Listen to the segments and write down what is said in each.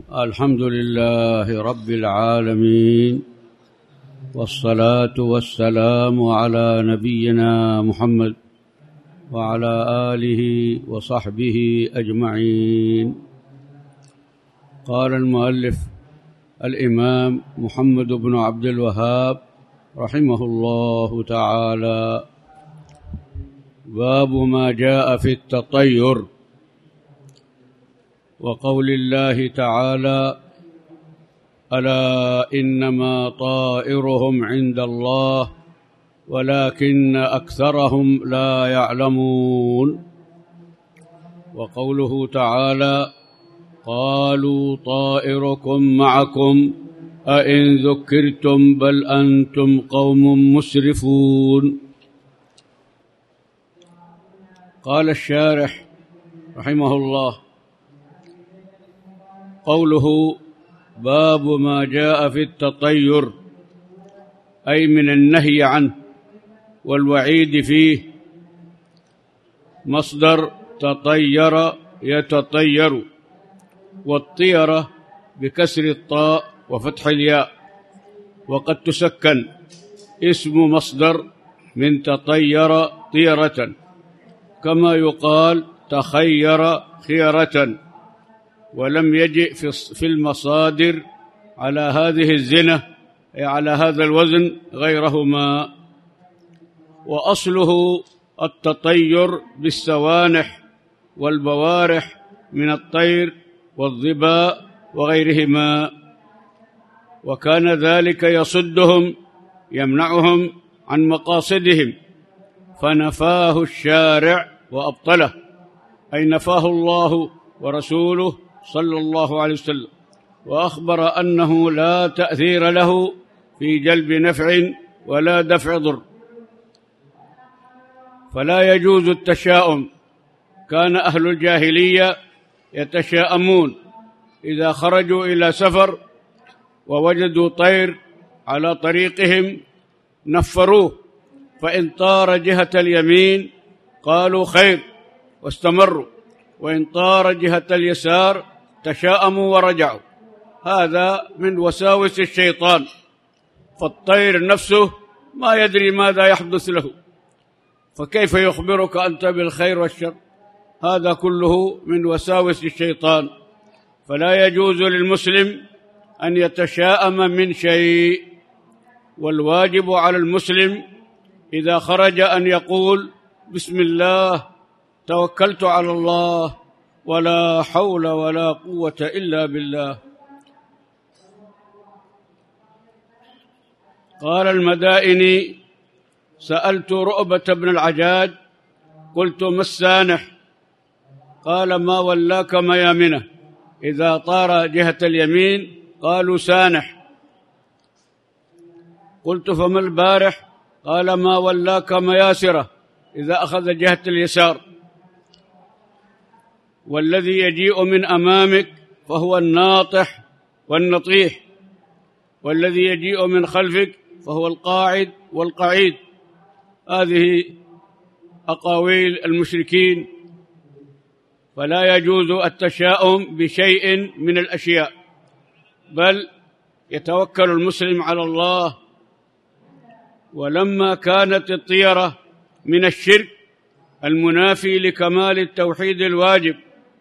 الحمد لله رب العالمين، والصلاة والسلام على نبينا محمد وعلى آله وصحبه أجمعين. قال المؤلف الإمام محمد بن عبد الوهاب رحمه الله تعالى: باب ما جاء في التطير، وقول الله تعالى: ألا إنما طائرهم عند الله ولكن أكثرهم لا يعلمون. وقوله تعالى: قالوا طائركم معكم أئن ذكرتم بل أنتم قوم مسرفون. قال الشارح رحمه الله: قوله باب ما جاء في التطير أي من النهي عنه والوعيد فيه، مصدر تطير يتطير، والطيرة بكسر الطاء وفتح الياء، وقد تسكن، اسم مصدر من تطير طيرة، كما يقال تخير خيرة، ولم يجئ في المصادر على هذه الزنة أي على هذا الوزن غيرهما. وأصله التطير بالسوانح والبوارح من الطير والظباء وغيرهما، وكان ذلك يصدهم يمنعهم عن مقاصدهم، فنفاه الشارع وأبطله، أي نفاه الله ورسوله صلى الله عليه وسلم، وأخبر أنه لا تأثير له في جلب نفع ولا دفع ضر، فلا يجوز التشاؤم. كان أهل الجاهلية يتشاءمون إذا خرجوا إلى سفر ووجدوا طير على طريقهم نفروه، فإن طار جهة اليمين قالوا خير واستمروا، وإن طار جهة اليسار تشاءموا ورجعوا. هذا من وساوس الشيطان، فالطير نفسه ما يدري ماذا يحدث له، فكيف يخبرك أنت بالخير والشر؟ هذا كله من وساوس الشيطان، فلا يجوز للمسلم أن يتشاءم من شيء، والواجب على المسلم إذا خرج أن يقول: بسم الله توكلت على الله ولا حول ولا قوة إلا بالله. قال المدائني: سألت رؤبة بن العجاج قلت: ما السانح؟ قال: ما ولاك ميامنه، إذا طار جهة اليمين قالوا سانح. قلت: فما البارح؟ قال: ما ولاك مياسره، إذا أخذ جهة اليسار. والذي يجيء من أمامك فهو الناطح والنطيح، والذي يجيء من خلفك فهو القاعد والقعيد. هذه أقاويل المشركين، فلا يجوز التشاؤم بشيء من الأشياء، بل يتوكل المسلم على الله. ولما كانت الطيرة من الشرك المنافي لكمال التوحيد الواجب،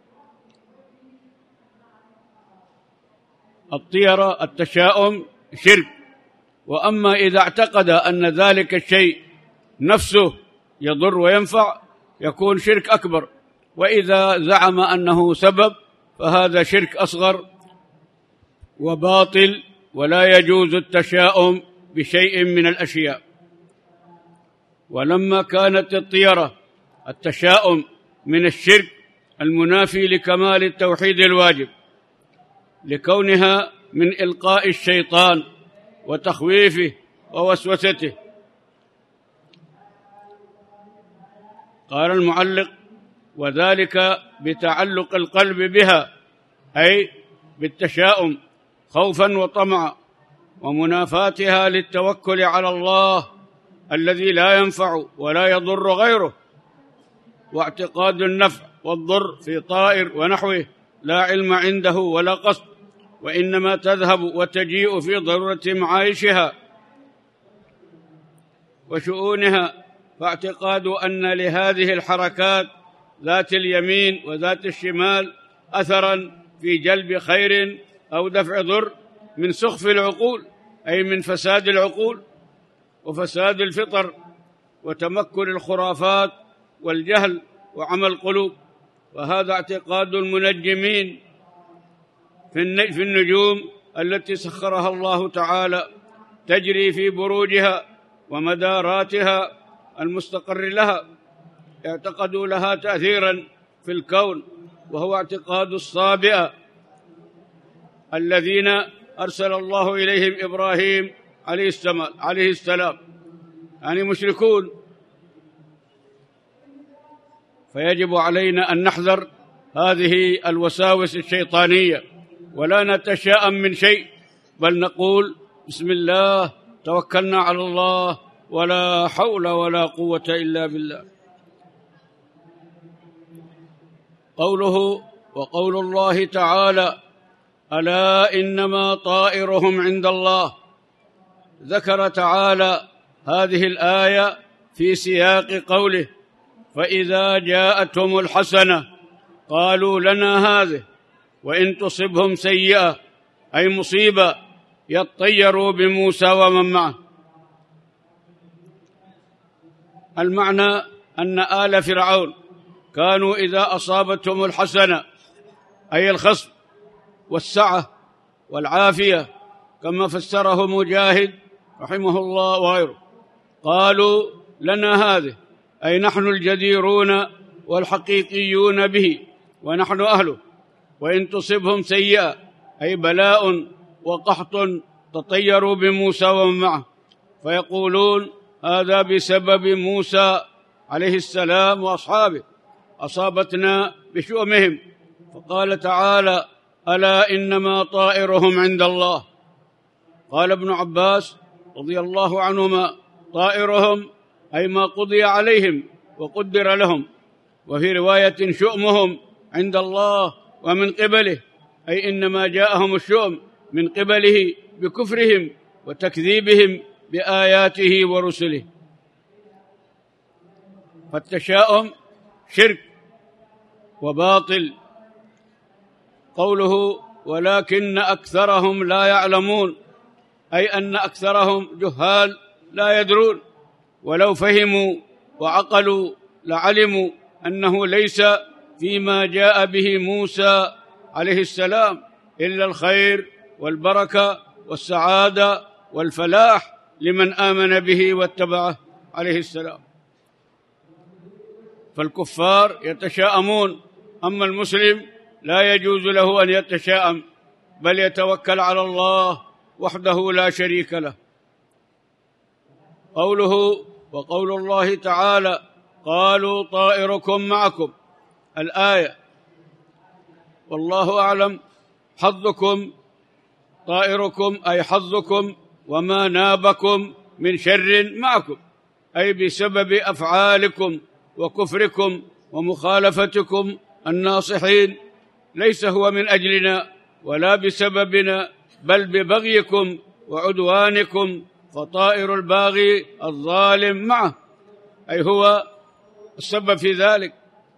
الطيرة التشاؤم شرك، وأما إذا اعتقد أن ذلك الشيء نفسه يضر وينفع يكون شرك أكبر، وإذا زعم أنه سبب فهذا شرك أصغر وباطل، ولا يجوز التشاؤم بشيء من الأشياء. ولما كانت الطيرة التشاؤم من الشرك المنافي لكمال التوحيد الواجب، لكونها من إلقاء الشيطان وتخويفه ووسوسته. قال المعلق: وذلك بتعلق القلب بها، أي بالتشاؤم خوفا وطمعا، ومنافاتها للتوكل على الله الذي لا ينفع ولا يضر غيره، واعتقاد النفع والضر في طائر ونحوه لا علم عنده ولا قصد، وإنما تذهب وتجيء في ضرورة معايشها وشؤونها، فاعتقاد أن لهذه الحركات ذات اليمين وذات الشمال أثراً في جلب خير أو دفع ضر من سخف العقول، أي من فساد العقول وفساد الفطر وتمكن الخرافات والجهل وعمى القلوب. وهذا اعتقاد المنجمين في النجوم التي سخرها الله تعالى تجري في بروجها ومداراتها المستقر لها، اعتقدوا لها تأثيرا في الكون، وهو اعتقاد الصابئة الذين أرسل الله إليهم إبراهيم عليه السلام، يعني مشركون. فيجب علينا أن نحذر هذه الوساوس الشيطانية، ولا نتشاءم من شيء، بل نقول بسم الله توكلنا على الله ولا حول ولا قوة إلا بالله. قوله وقول الله تعالى ألا إنما طائرهم عند الله، ذكر تعالى هذه الآية في سياق قوله فإذا جاءتهم الحسنة قالوا لنا هذه وإن تصبهم سيئة أي مصيبة يطيروا بموسى ومن معه. المعنى أن آل فرعون كانوا إذا أصابتهم الحسنة أي الخصب والسعة والعافية كما فسره مجاهد رحمه الله وغيره، قالوا لنا هذه أي نحن الجديرون والحقيقيون به ونحن أهله، وإن تصبهم سيئة أي بلاء وقحط تطيروا بموسى ومن معه، فيقولون هذا بسبب موسى عليه السلام وأصحابه أصابتنا بشؤمهم. فقال تعالى ألا إنما طائرهم عند الله. قال ابن عباس رضي الله عنهما طائرهم أي ما قضي عليهم وقدر لهم، وفي رواية شؤمهم عند الله ومن قبله، أي إنما جاءهم الشؤم من قبله بكفرهم وتكذيبهم بآياته ورسله. فالتشاؤم شرك وباطل. قوله ولكن أكثرهم لا يعلمون، أي أن أكثرهم جهال لا يدرون، ولو فهموا وعقلوا لعلموا أنه ليس فيما جاء به موسى عليه السلام إلا الخير والبركة والسعادة والفلاح لمن آمن به واتبعه عليه السلام. فالكفار يتشاءمون، أما المسلم لا يجوز له أن يتشاءم، بل يتوكل على الله وحده لا شريك له. قوله وقول الله تعالى قالوا طائركم معكم، الآية والله أعلم حظكم طائركم أي حظكم وما نابكم من شر معكم، أي بسبب أفعالكم وكفركم ومخالفتكم الناصحين، ليس هو من أجلنا ولا بسببنا بل ببغيكم وعدوانكم، فطائر الباغي الظالم معه، أي هو السبب في ذلك.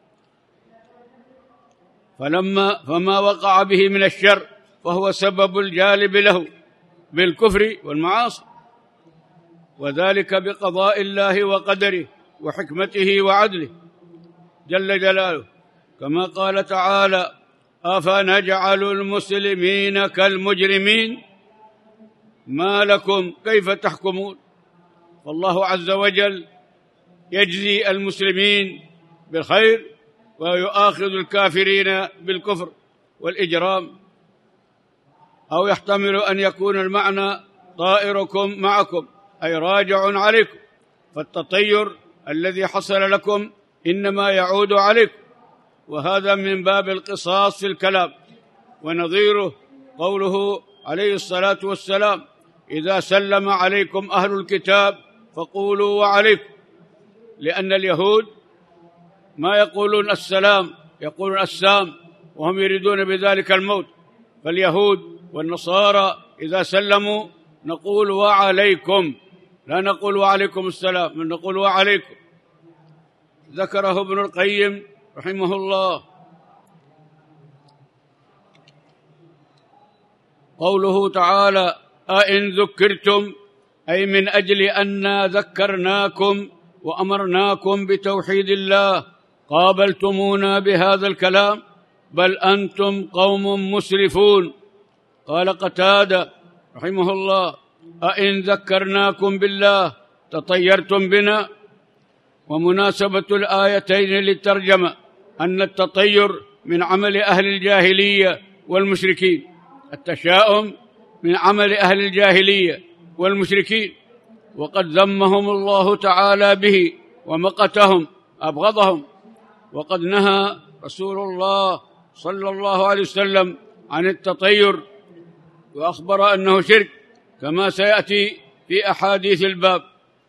فما وقع به من الشر فهو سبب الجالب له بالكفر والمعاصي، وذلك بقضاء الله وقدره وحكمته وعدله جل جلاله، كما قال تعالى أفنجعل المسلمين كالمجرمين ما لكم كيف تحكمون. فالله عز وجل يجزي المسلمين بالخير ويؤاخذ الكافرين بالكفر والإجرام. أو يحتمل أن يكون المعنى طائركم معكم أي راجع عليكم، فالتطير الذي حصل لكم إنما يعود عليكم، وهذا من باب القصاص في الكلام. ونظيره قوله عليه الصلاة والسلام إذا سلم عليكم أهل الكتاب فقولوا وعليكم، لأن اليهود ما يقولون السلام، يقولون السام، وهم يريدون بذلك الموت. فاليهود والنصارى إذا سلموا نقول وعليكم، لا نقول وعليكم السلام، بل نقول وعليكم. ذكره ابن القيم رحمه الله. قوله تعالى: أئن ذكرتم، أي من أجل أن ذكرناكم وأمرناكم بتوحيد الله قابلتمونا بهذا الكلام، بل أنتم قوم مسرفون. قال قتادة رحمه الله: أئن ذكرناكم بالله تطيرتم بنا. ومناسبة الآيتين للترجمة أن التطير من عمل أهل الجاهلية والمشركين، التشاؤم من عمل أهل الجاهلية والمشركين، وقد ذمهم الله تعالى به ومقتهم أبغضهم. وقد نهى رسول الله صلى الله عليه وسلم عن التطير وأخبر أنه شرك، كما سيأتي في أحاديث الباب.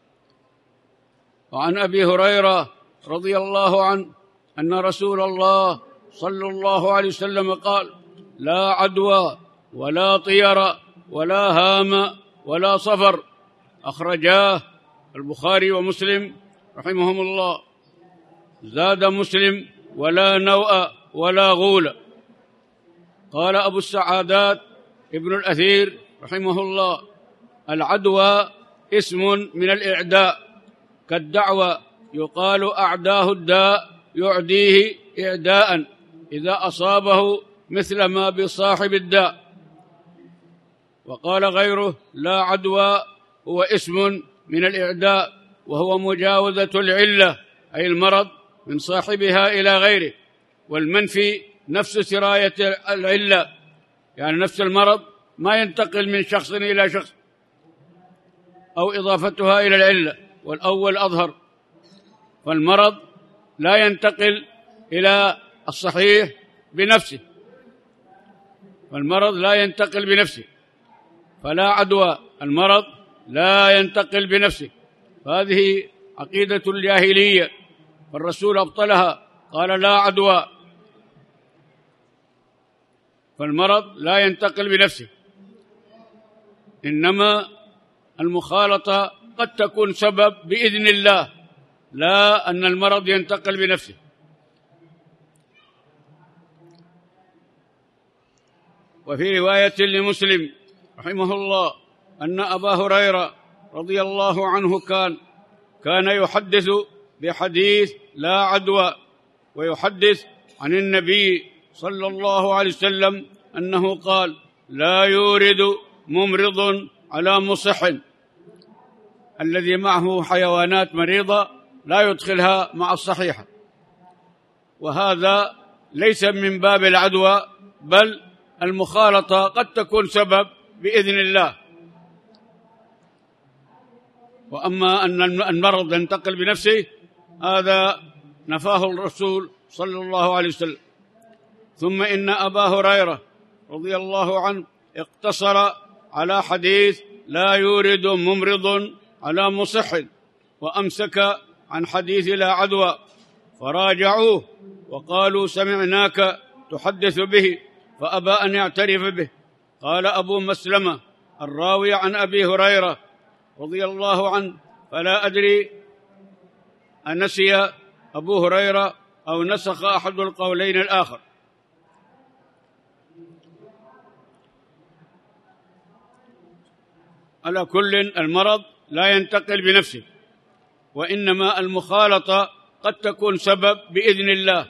وعن أبي هريرة رضي الله عنه أن رسول الله صلى الله عليه وسلم قال: لا عدوى ولا طير ولا هام ولا صفر. أخرجاه البخاري ومسلم رحمهم الله. زاد مسلم: ولا نوء ولا غول. قال أبو السعادات ابن الأثير رحمه الله: العدوى اسم من الإعداء، كالدعوى يقال أعداه الداء يعديه إعداء إذا أصابه مثل ما بصاحب الداء. وقال غيره: لا عدوى هو اسم من الإعداء، وهو مجاوزة العلة أي المرض من صاحبها إلى غيره، والمنفي نفس سراية العلة، يعني نفس المرض ما ينتقل من شخص إلى شخص أو إضافتها إلى العلة، والأول أظهر. فالمرض لا ينتقل إلى الصحيح بنفسه، والمرض لا ينتقل بنفسه، فلا عدوى، المرض لا ينتقل بنفسه. فهذه عقيدة الجاهلية، فالرسول أبطلها، قال: لا عدوى، فالمرض لا ينتقل بنفسه، إنما المخالطة قد تكون سبب بإذن الله، لا أن المرض ينتقل بنفسه. وفي رواية لمسلم رحمه الله أن أبا هريرة رضي الله عنه كان يحدث بحديث لا عدوى، ويحدث عن النبي صلى الله عليه وسلم أنه قال: لا يورد ممرض على مصح، الذي معه حيوانات مريضة لا يدخلها مع الصحيحة. وهذا ليس من باب العدوى، بل المخالطة قد تكون سبب بإذن الله. وأما أن المرض ينتقل بنفسه، هذا نفاه الرسول صلى الله عليه وسلم. ثم إن أبا هريرة رضي الله عنه اقتصر على حديث لا يورد ممرض على مصح، وأمسك عن حديث لا عدوى، فراجعوه وقالوا: سمعناك تحدث به، فأبى أن يعترف به. قال أبو مسلمة الراوي عن أبي هريرة رضي الله عنه: فلا أدري أنسي أبو هريرة أو نسخ أحد القولين الآخر. على كل، المرض لا ينتقل بنفسه، وإنما المخالطة قد تكون سبب بإذن الله.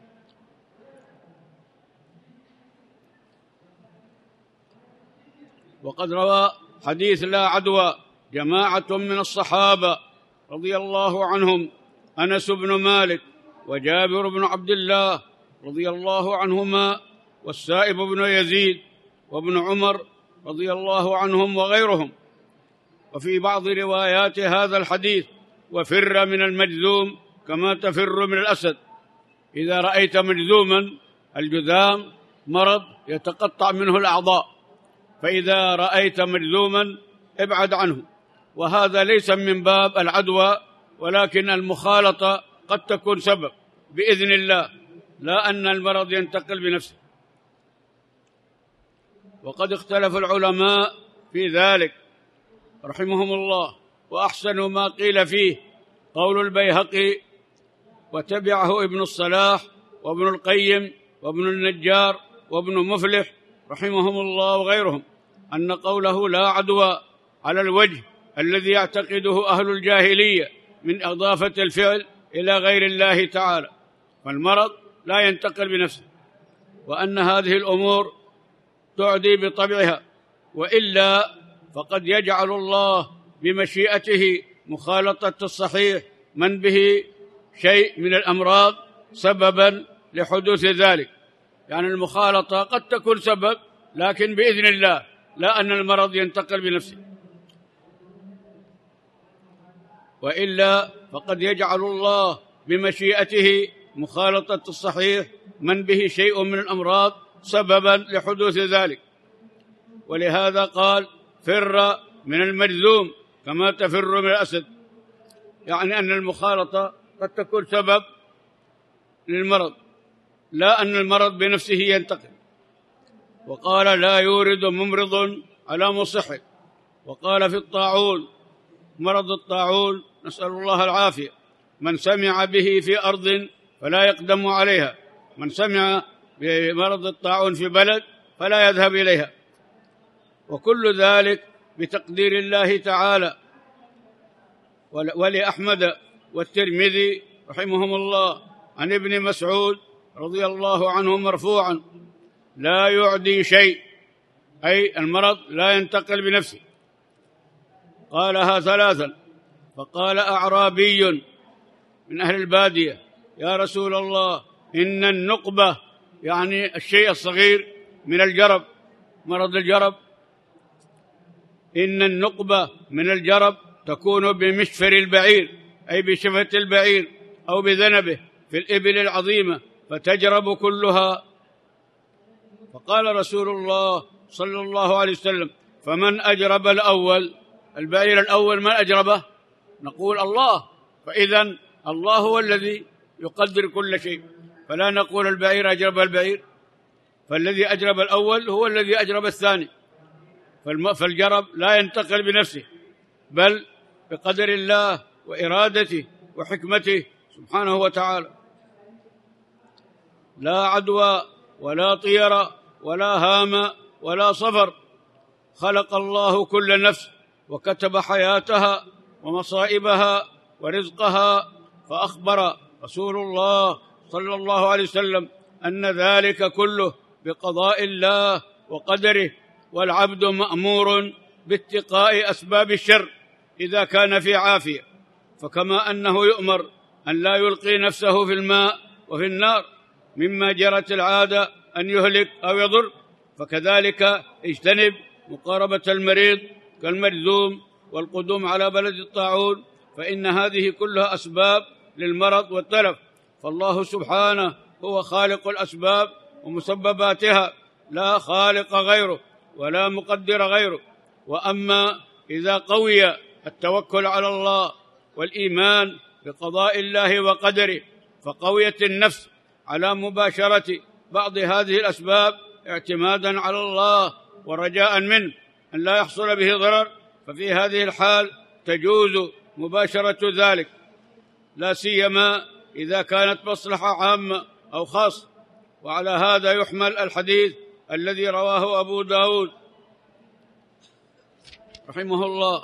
وقد روى حديث لا عدوى جماعة من الصحابة رضي الله عنهم: أنس بن مالك وجابر بن عبد الله رضي الله عنهما، والسائب بن يزيد وابن عمر رضي الله عنهم وغيرهم. وفي بعض روايات هذا الحديث: وفر من المجذوم كما تفر من الأسد. إذا رأيت مجذوما، الجذام مرض يتقطع منه الأعضاء، فإذا رأيت مجذوما ابعد عنه. وهذا ليس من باب العدوى، ولكن المخالطة قد تكون سبب بإذن الله، لا أن المرض ينتقل بنفسه. وقد اختلف العلماء في ذلك رحمهم الله، وأحسن ما قيل فيه قول البيهقي وتبعه ابن الصلاح وابن القيم وابن النجار وابن مفلح رحمهم الله وغيرهم، أن قوله لا عدوى على الوجه الذي يعتقده أهل الجاهلية من إضافة الفعل إلى غير الله تعالى، فالمرض لا ينتقل بنفسه، وأن هذه الأمور تعدي بطبعها، وإلا فقد يجعل الله بمشيئته مخالطة الصحيح من به شيء من الأمراض سببا لحدوث ذلك. يعني المخالطة قد تكون سبب، لكن بإذن الله، لا أن المرض ينتقل بنفسه، وإلا فقد يجعل الله بمشيئته مخالطة الصحيح من به شيء من الأمراض سببا لحدوث ذلك. ولهذا قال فر من المجذوم كما تفر من الأسد، يعني أن المخالطة قد تكون سبب للمرض، لا أن المرض بنفسه ينتقل. وقال لا يورد ممرض على مصح. وقال في الطاعون، مرض الطاعون نسأل الله العافية، من سمع به في أرض فلا يقدم عليها، من سمع بمرض الطاعون في بلد فلا يذهب إليها، وكل ذلك بتقدير الله تعالى. ولأحمد والترمذي رحمهم الله عن ابن مسعود رضي الله عنه مرفوعا لا يعدي شيء، أي المرض لا ينتقل بنفسه. قالها ثلاثا، فقال أعرابي من أهل البادية يا رسول الله إن النقبة، يعني الشيء الصغير من الجرب، مرض الجرب، إن النقبة من الجرب تكون بمشفر البعير، أي بشفة البعير أو بذنبه في الإبل العظيمة فتجرب كلها. فقال رسول الله صلى الله عليه وسلم فمن أجرب الأول؟ البعير الأول من أجربه؟ نقول الله، فإذن الله هو الذي يقدر كل شيء، فلا نقول البعير أجرب البعير، فالذي أجرب الأول هو الذي أجرب الثاني. فالجرب لا ينتقل بنفسه، بل بقدر الله وإرادته وحكمته سبحانه وتعالى. لا عدوى ولا طير ولا هام ولا صفر، خلق الله كل نفس وكتب حياتها ومصائبها ورزقها، فأخبر رسول الله صلى الله عليه وسلم أن ذلك كله بقضاء الله وقدره، والعبد مأمور باتقاء أسباب الشر إذا كان في عافية، فكما أنه يؤمر أن لا يلقي نفسه في الماء وفي النار مما جرت العادة أن يهلك أو يضر، فكذلك اجتنب مقاربة المريض كالمجذوم والقدوم على بلد الطاعون، فإن هذه كلها أسباب للمرض والتلف، فالله سبحانه هو خالق الأسباب ومسبباتها، لا خالق غيره ولا مقدر غيره. وأما إذا قوي التوكل على الله والإيمان بقضاء الله وقدره، فقويت النفس على مباشرة بعض هذه الأسباب اعتمادا على الله ورجاء منه أن لا يحصل به ضرر، ففي هذه الحال تجوز مباشرة ذلك، لا سيما إذا كانت مصلحة عامة أو خاصة. وعلى هذا يحمل الحديث الذي رواه أبو داود رحمه الله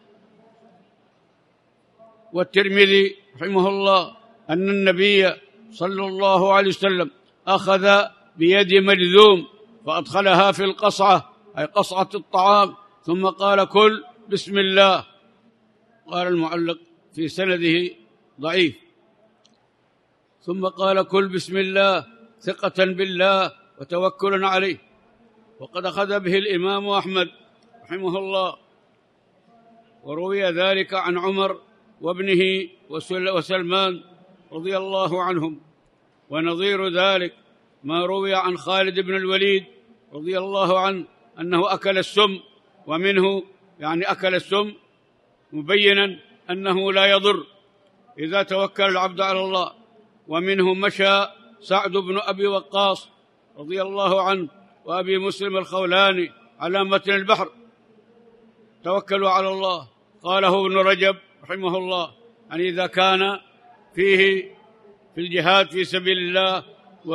والترمذي رحمه الله أن النبي صلى الله عليه وسلم أخذ بيد مجذوم فأدخلها في القصعة، أي قصعة الطعام، ثم قال كل بسم الله. قال المعلق في سنده ضعيف، ثم قال كل بسم الله ثقة بالله وتوكلا عليه. وقد أخذ به الإمام أحمد رحمه الله، وروي ذلك عن عمر وابنه وسلمان رضي الله عنهم. ونظير ذلك ما روي عن خالد بن الوليد رضي الله عنه أنه أكل السم، ومنه يعني أكل السم مبينا أنه لا يضر إذا توكل العبد على الله. ومنه مشى سعد بن أبي وقاص رضي الله عنه وأبي مسلم الخولاني على متن البحر: توكلوا على الله. قاله ابن رجب رحمه الله: يعني إذا كان فيه في الجهاد في سبيل الله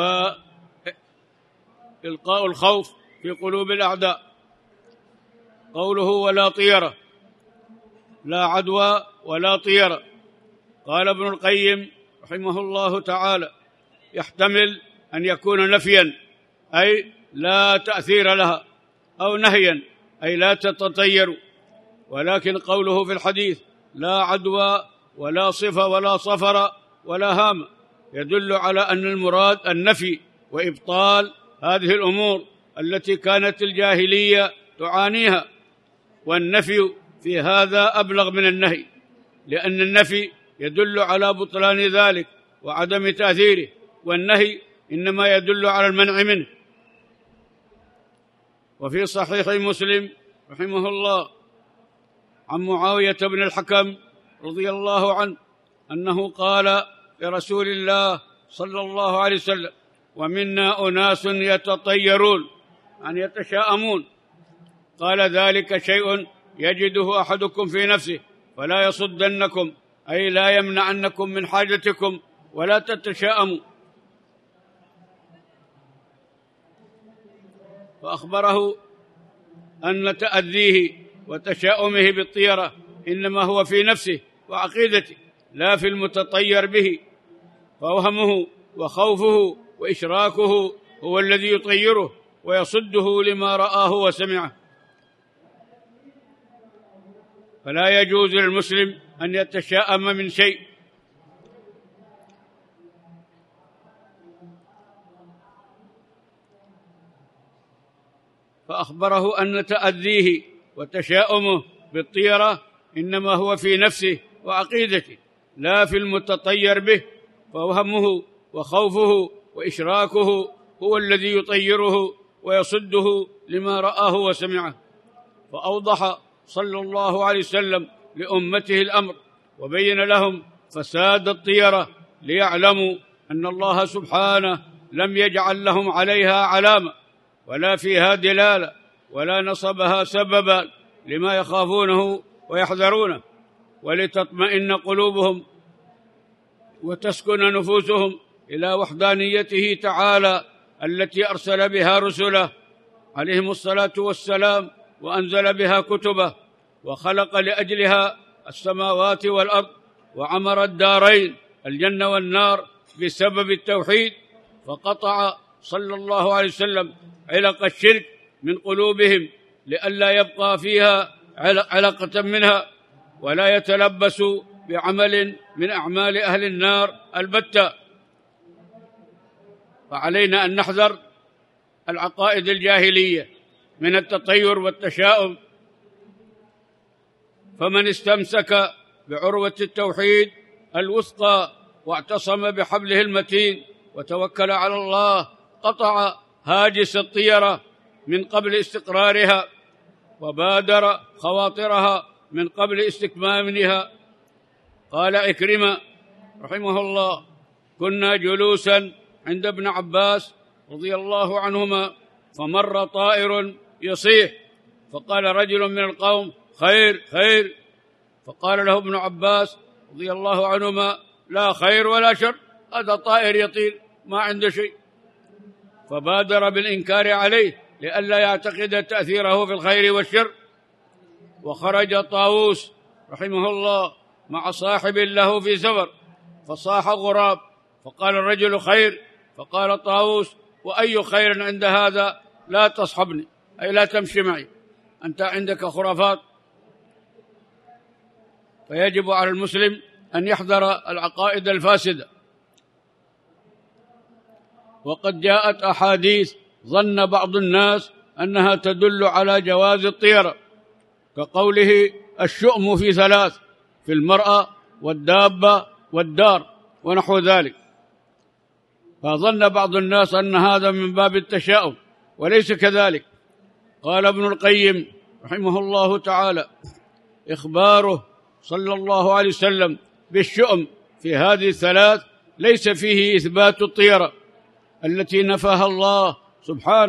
وإلقاء الخوف في قلوب الأعداء. قوله: ولا طيرة، لا عدوى ولا طيرة. قال ابن القيم رحمه الله تعالى: يحتمل أن يكون نفيا أي لا تأثير لها، أو نهيا أي لا تتطير، ولكن قوله في الحديث: لا عدوى ولا صفة ولا صفر ولا هام، يدل على أن المراد النفي وإبطال هذه الأمور التي كانت الجاهلية تعانيها. والنفي في هذا أبلغ من النهي، لأن النفي يدل على بطلان ذلك وعدم تأثيره، والنهي إنما يدل على المنع منه. وفي صحيح مسلم رحمه الله عن معاوية بن الحكم رضي الله عنه أنه قال لرسول الله صلى الله عليه وسلم: ومنا أناس يتطيرون، يعني يتشاءمون. قال: ذلك شيء يجده أحدكم في نفسه فلا يصدنكم، أي لا يمنعنكم من حاجتكم، ولا تتشاءموا. فأخبره أن تأذيه وتشاؤمه بالطيرة إنما هو في نفسه وعقيدته، لا في المتطير به، فوهمه وخوفه وإشراكه هو الذي يطيره ويصده لما رآه وسمعه. فلا يجوز للمسلم أن يتشاءم من شيء. فأخبره أن تأذيه وتشاؤمه بالطيرة إنما هو في نفسه وعقيدته، لا في المتطير به، فوهمه وخوفه وإشراكه هو الذي يطيره ويصده لما رآه وسمعه. فأوضح صلى الله عليه وسلم لأمته الأمر، وبين لهم فساد الطيرة، ليعلموا أن الله سبحانه لم يجعل لهم عليها علامة ولا فيها دلالة ولا نصبها سببا لما يخافونه ويحذرونه، ولتطمئن قلوبهم وتسكن نفوسهم إلى وحدانيته تعالى التي أرسل بها رسله عليهم الصلاة والسلام، وأنزل بها كتبه، وخلق لأجلها السماوات والأرض، وعمر الدارين الجنة والنار بسبب التوحيد. فقطع صلى الله عليه وسلم علق الشرك من قلوبهم لئلا يبقى فيها علقة منها، ولا يتلبسوا بعمل من أعمال أهل النار البتة. فعلينا أن نحذر العقائد الجاهلية من التطير والتشاؤم. فمن استمسك بعروة التوحيد الوثقى واعتصم بحبله المتين وتوكل على الله، قطع هاجس الطيرة من قبل استقرارها، وبادر خواطرها من قبل استكمامها. قال عكرمة رحمه الله: كنا جلوسا عند ابن عباس رضي الله عنهما، فمر طائر يصيح، فقال رجل من القوم: خير خير. فقال له ابن عباس رضي الله عنهما: لا خير ولا شر، هذا طائر يطير ما عنده شيء. فبادر بالإنكار عليه لئلا يعتقد تأثيره في الخير والشر. وخرج طاووس رحمه الله مع صاحب له في سفر، فصاح غراب، فقال الرجل: خير. فقال طاووس: وأي خير عند هذا؟ لا تصحبني، أي لا تمشي معي، أنت عندك خرافات. فيجب على المسلم أن يحذر العقائد الفاسدة. وقد جاءت أحاديث ظن بعض الناس أنها تدل على جواز الطيرة، كقوله: الشؤم في ثلاث: في المرأة والدابة والدار، ونحو ذلك. فظن بعض الناس أن هذا من باب التشاؤم، وليس كذلك. قال ابن القيم رحمه الله تعالى: إخباره صلى الله عليه وسلم بالشؤم في هذه الثلاث ليس فيه إثبات الطيرة التي نفاها الله سبحانه،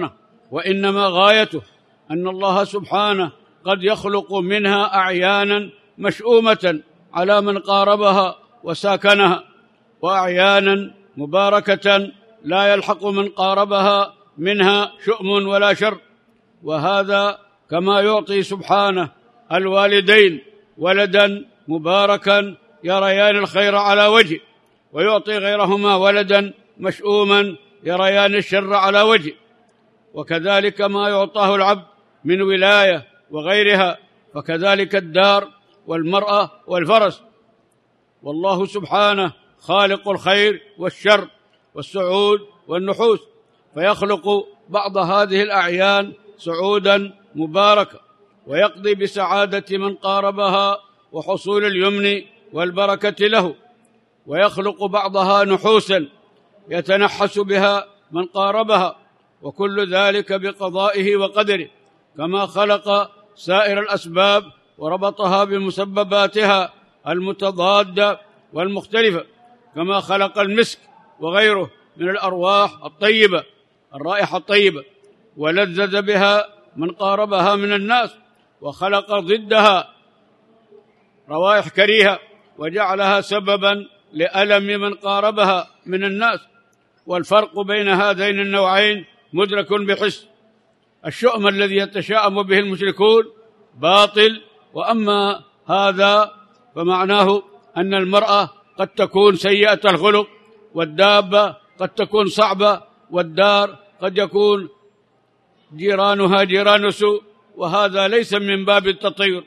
وإنما غايته أن الله سبحانه قد يخلق منها أعيانا مشؤومة على من قاربها وساكنها، وأعيانا مباركة لا يلحق من قاربها منها شؤم ولا شر. وهذا كما يعطي سبحانه الوالدين ولدا مباركا يريان الخير على وجه، ويعطي غيرهما ولدا مشؤوما يريان الشر على وجه. وكذلك ما يعطاه العبد من ولاية وغيرها، فكذلك الدار والمرأة والفرس. والله سبحانه خالق الخير والشر والسعود والنحوس، فيخلق بعض هذه الأعيان سعودا مباركة، ويقضي بسعادة من قاربها وحصول اليمن والبركة له، ويخلق بعضها نحوسا يتنحس بها من قاربها، وكل ذلك بقضائه وقدره، كما خلق سائر الأسباب وربطها بمسبباتها المتضادة والمختلفة، كما خلق المسك وغيره من الأرواح الطيبة الرائحة الطيبة ولذذ بها من قاربها من الناس، وخلق ضدها روائح كريهة وجعلها سببا لألم من قاربها من الناس. والفرق بين هذين النوعين مدرك بحس. الشؤم الذي يتشاءم به المشركون باطل، وأما هذا فمعناه أن المرأة قد تكون سيئة الخلق، والدابة قد تكون صعبة، والدار قد يكون جيرانها جيران سوء، وهذا ليس من باب التطير.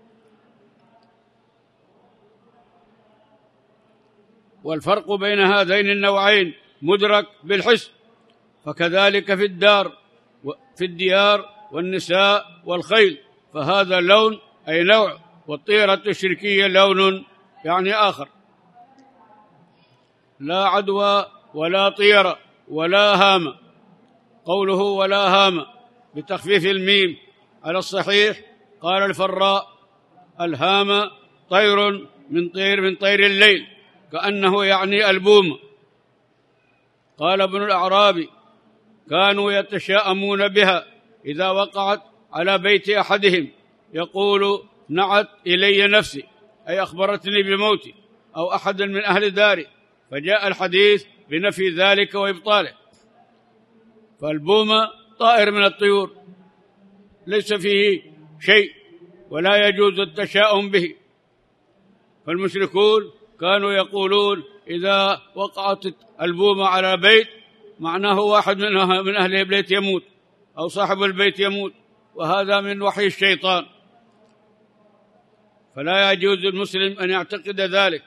والفرق بين هذين النوعين مدرك بالحس. فكذلك في الديار والنساء والخيل، فهذا لون أي نوع، والطيرة الشركية لون يعني آخر. لا عدوى ولا طيرة ولا هامة. قوله ولا هامة بتخفيف الميم على الصحيح، قال الفراء: الهامة طير من طير الليل، كأنه يعني البوم. قال ابن الأعرابي: كانوا يتشاءمون بها إذا وقعت على بيت أحدهم، يقول: نعت إلي نفسي، أي أخبرتني بموتي، أو أحد من أهل داري، فجاء الحديث بنفي ذلك وإبطاله. فالبومة طائر من الطيور ليس فيه شيء ولا يجوز التشاؤم به. فالمشركون كانوا يقولون إذا وقعت البومة على بيت معناه واحد من أهل البيت يموت أو صاحب البيت يموت، وهذا من وحي الشيطان، فلا يجوز المسلم أن يعتقد ذلك.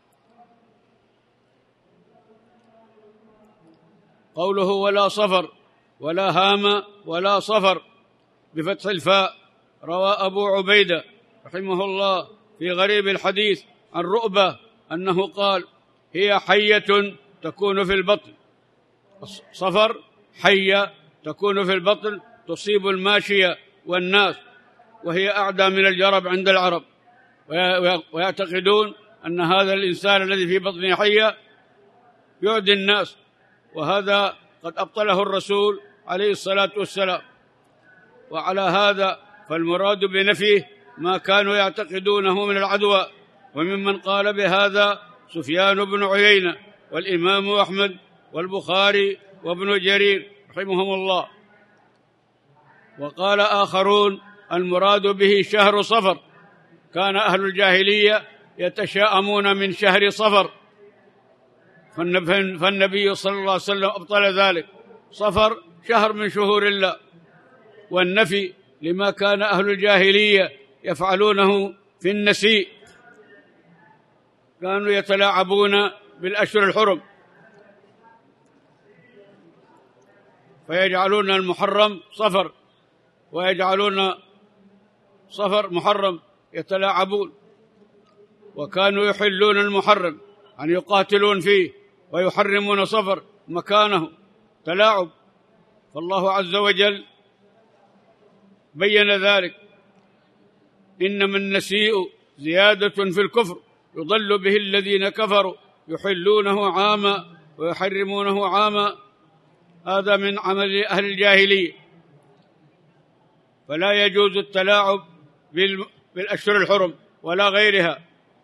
قوله ولا صفر، ولا هام ولا صفر بفتح الفاء، روى أبو عبيدة رحمه الله في غريب الحديث عن رؤبة أنه قال: هي حية تكون في البطن. صفر حية تكون في البطن تصيب الماشية والناس، وهي أعدى من الجرب عند العرب، ويعتقدون أن هذا الإنسان الذي في بطنه حية يعدي الناس، وهذا قد أبطله الرسول عليه الصلاة والسلام. وعلى هذا فالمراد بنفيه ما كانوا يعتقدونه من العدوى. وممن قال بهذا سفيان بن عيينة والإمام أحمد والبخاري وابن جرير رحمهم الله. وقال آخرون المراد به شهر صفر، كان أهل الجاهلية يتشاءمون من شهر صفر، فالنبي صلى الله عليه وسلم أبطل ذلك. صفر شهر من شهور الله، والنفي لما كان أهل الجاهلية يفعلونه في النسيء، كانوا يتلاعبون بالأشهر الحرم، فيجعلون المحرم صفر ويجعلون صفر محرم، يتلاعبون. وكانوا يحلون المحرم أن يقاتلون فيه، ويحرمون صفر مكانه، تلاعب. فالله عز وجل بين ذلك: إنما النسيء زيادة في الكفر يضل به الذين كفروا يحلونه عاما ويحرمونه عاما. هذا من عمل أهل الجاهلية، فلا يجوز التلاعب بالأشهر الحرم ولا غيرها.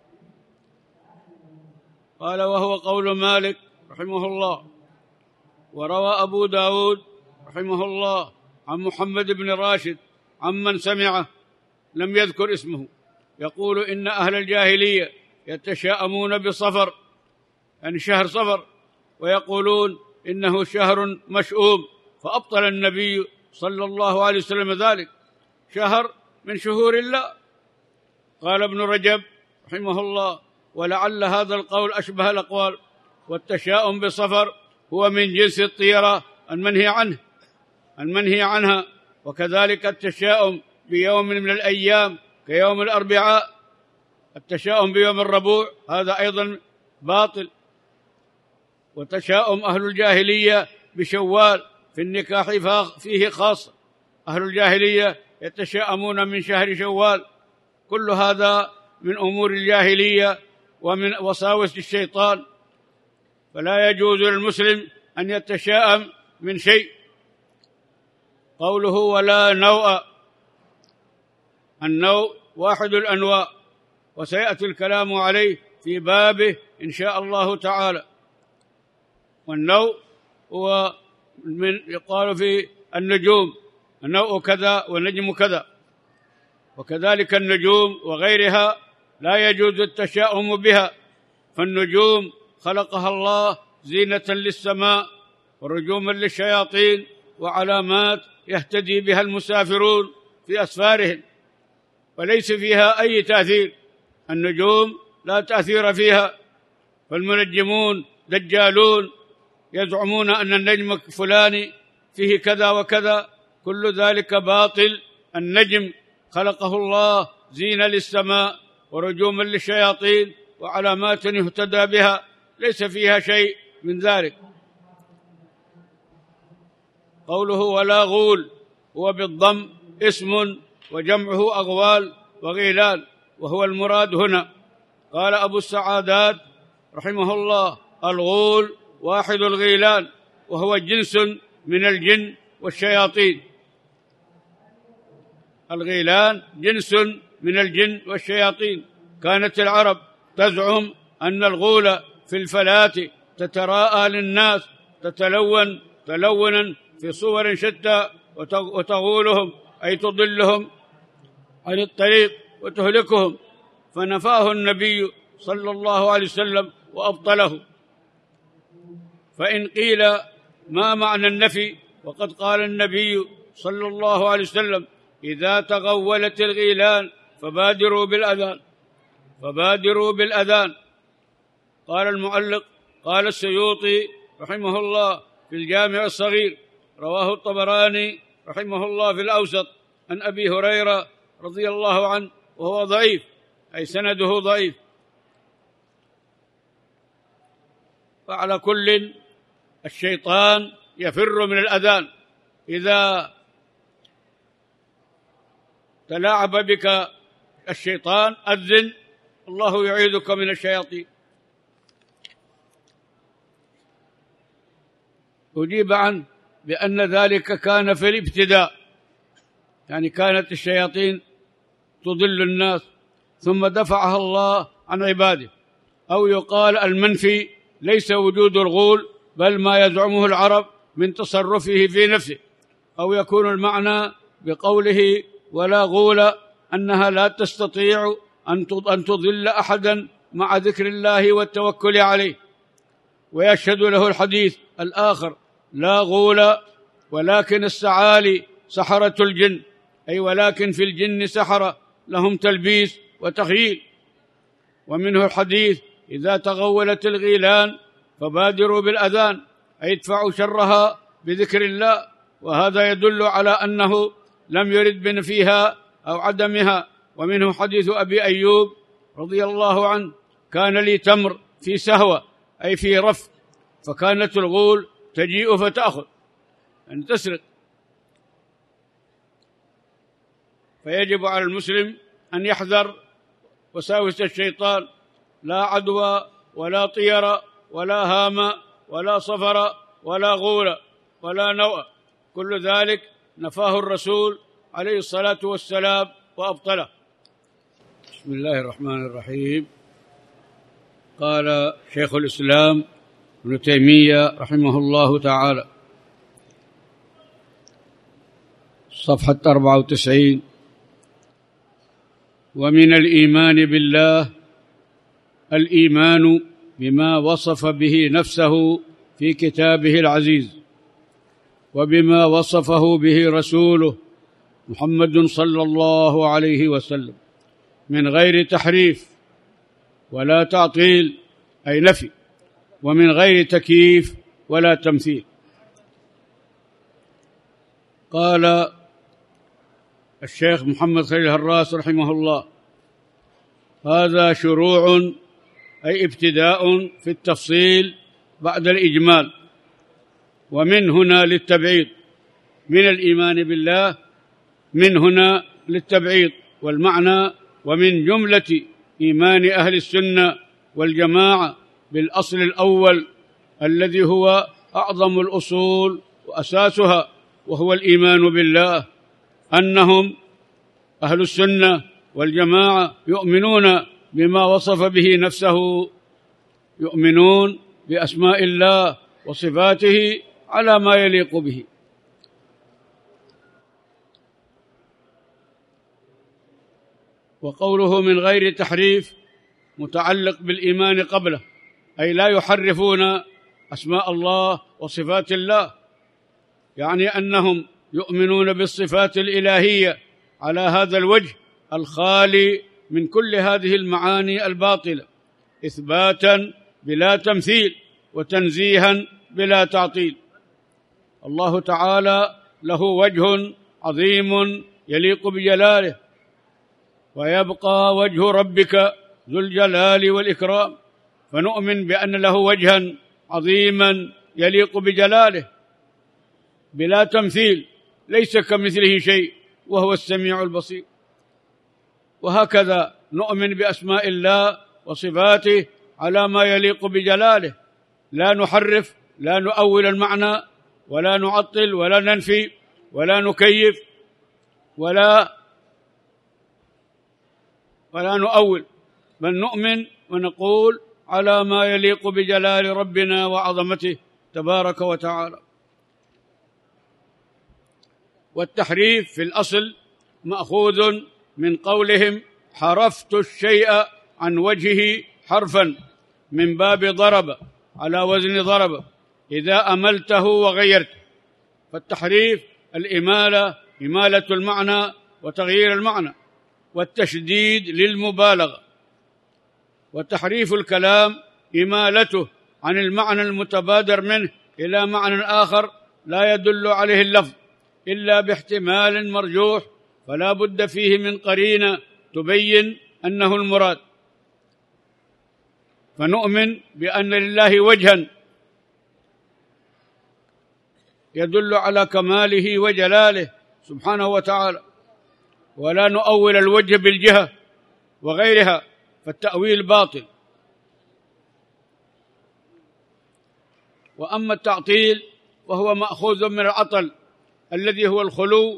قال: وهو قول مالك رحمه الله. وروى أبو داود رحمه الله عن محمد بن راشد عمن سمعه لم يذكر اسمه يقول: إن أهل الجاهلية يتشاءمون بصفر، يعني شهر صفر، ويقولون إنه شهر مشؤوم، فأبطل النبي صلى الله عليه وسلم ذلك، شهر من شهور الله. قال ابن رجب رحمه الله: ولعل هذا القول أشبه الأقوال، والتشاؤم بصفر هو من جنس الطيرة المنهي عنها، وكذلك التشاؤم بيوم من الأيام كيوم الأربعاء. التشاؤم بيوم الربوع هذا أيضا باطل. وتشاؤم أهل الجاهلية بشوال في النكاح فيه خاصة، أهل الجاهلية يتشاءمون من شهر شوال، كل هذا من أمور الجاهلية ومن وساوس الشيطان، فلا يجوز للمسلم أن يتشاءم من شيء. قوله: ولا نوء، النوء واحد الأنواع، وسيأتي الكلام عليه في بابه إن شاء الله تعالى. والنوء هو من يقال في النجوم: النوء كذا والنجم كذا، وكذلك النجوم وغيرها لا يجوز التشاؤم بها، فالنجوم خلقها الله زينة للسماء ورجوما للشياطين وعلامات يهتدي بها المسافرون في أسفارهم، وليس فيها أي تأثير. النجوم لا تأثير فيها، فالمنجمون دجالون يزعمون أن النجم الفلاني فيه كذا وكذا، كل ذلك باطل. النجم خلقه الله زينة للسماء ورجوما للشياطين وعلامات يهتدى بها، ليس فيها شيء من ذلك. قوله: ولا غول، هو بالضم اسم وجمعه أغوال وغيلان، وهو المراد هنا. قال أبو السعادات رحمه الله: الغول واحد الغيلان، وهو جنس من الجن والشياطين. الغيلان جنس من الجن والشياطين. كانت العرب تزعم أن الغول في الفلاة تتراءى للناس، تتلون تلونا في صور شتى، وتغولهم أي تضلهم عن الطريق وتهلكهم، فنفاه النبي صلى الله عليه وسلم وأبطله. فإن قيل: ما معنى النفي؟ وقد قال النبي صلى الله عليه وسلم: إذا تغولت الغيلان فبادروا بالأذان. قال المعلق: قال السيوطي رحمه الله في الجامع الصغير، رواه الطبراني رحمه الله في الأوسط عن أبي هريرة رضي الله عنه، وهو ضعيف، أي سنده ضعيف. فعلى كل، الشيطان يفر من الأذان. إذا تلاعب بك الشيطان أذن: الله يعيذك من الشياطين. أجيب عنه بأن ذلك كان في الابتداء، يعني كانت الشياطين تضل الناس ثم دفعها الله عن عباده. أو يقال: المنفي ليس وجود الغول، بل ما يزعمه العرب من تصرفه في نفسه. أو يكون المعنى بقوله: ولا غول أنها لا تستطيع أن تضل أحدا مع ذكر الله والتوكل عليه. ويشهد له الحديث الآخر: لا غول ولكن السعالي سحرة الجن، أي ولكن في الجن سحرة لهم تلبيس وتخييل. ومنه الحديث: إذا تغولت الغيلان فبادروا بالأذان، أي ادفعوا شرها بذكر الله. وهذا يدل على أنه لم يرد بنفيها أو عدمها. ومنه حديث أبي أيوب رضي الله عنه: كان لي تمر في سهوة، أي في رف، فكانت الغول تجيء فتأخذ، أن تسرق. فيجب على المسلم أن يحذر وساوس الشيطان، لا عدوى ولا طير ولا هام ولا صفر ولا غول ولا نوء، كل ذلك نفاه الرسول عليه الصلاة والسلام وأبطله. بسم الله الرحمن الرحيم. قال شيخ الإسلام ابن تيمية رحمه الله تعالى صفحة 94: ومن الإيمان بالله الإيمان بما وصف به نفسه في كتابه العزيز، وبما وصفه به رسوله محمد صلى الله عليه وسلم من غير تحريف ولا تعطيل أي نفي، ومن غير تكييف ولا تمثيل. قال الشيخ محمد خليل الهراس رحمه الله: هذا شروع أي ابتداء في التفصيل بعد الإجمال، ومن هنا للتبعيض. من الإيمان بالله من هنا للتبعيض، والمعنى ومن جملة إيمان أهل السنة والجماعة بالأصل الأول الذي هو أعظم الأصول وأساسها، وهو الإيمان بالله، أنهم أهل السنة والجماعة يؤمنون بما وصف به نفسه، يؤمنون بأسماء الله وصفاته على ما يليق به. وقوله من غير تحريف متعلق بالإيمان قبله، أي لا يحرفون أسماء الله وصفات الله، يعني أنهم يؤمنون بالصفات الإلهية على هذا الوجه الخالي من كل هذه المعاني الباطلة، إثباتا بلا تمثيل وتنزيها بلا تعطيل. الله تعالى له وجه عظيم يليق بجلاله، ويبقى وجه ربك ذو الجلال والإكرام، فنؤمن بأن له وجها عظيما يليق بجلاله بلا تمثيل، ليس كمثله شيء وهو السميع البصير. وهكذا نؤمن بأسماء الله وصفاته على ما يليق بجلاله، لا نحرف، لا نؤول المعنى، ولا نعطل، ولا ننفي، ولا نكيف، ولا نؤول، بل نؤمن ونقول على ما يليق بجلال ربنا وعظمته تبارك وتعالى. والتحريف في الأصل مأخوذ من قولهم حرفت الشيء عن وجهه حرفا، من باب ضرب، على وزن ضرب، إذا أملته وغيرته. فالتحريف الإمالة، إمالة المعنى وتغيير المعنى، والتشديد للمبالغة. وتحريف الكلام إمالته عن المعنى المتبادر منه إلى معنى آخر لا يدل عليه اللفظ إلا باحتمال مرجوح، فلا بد فيه من قرينة تبين أنه المراد. فنؤمن بأن لله وجها يدل على كماله وجلاله سبحانه وتعالى، ولا نؤول الوجه بالجهة وغيرها، فالتأويل باطل. وأما التعطيل وهو مأخوذ من العطل الذي هو الخلو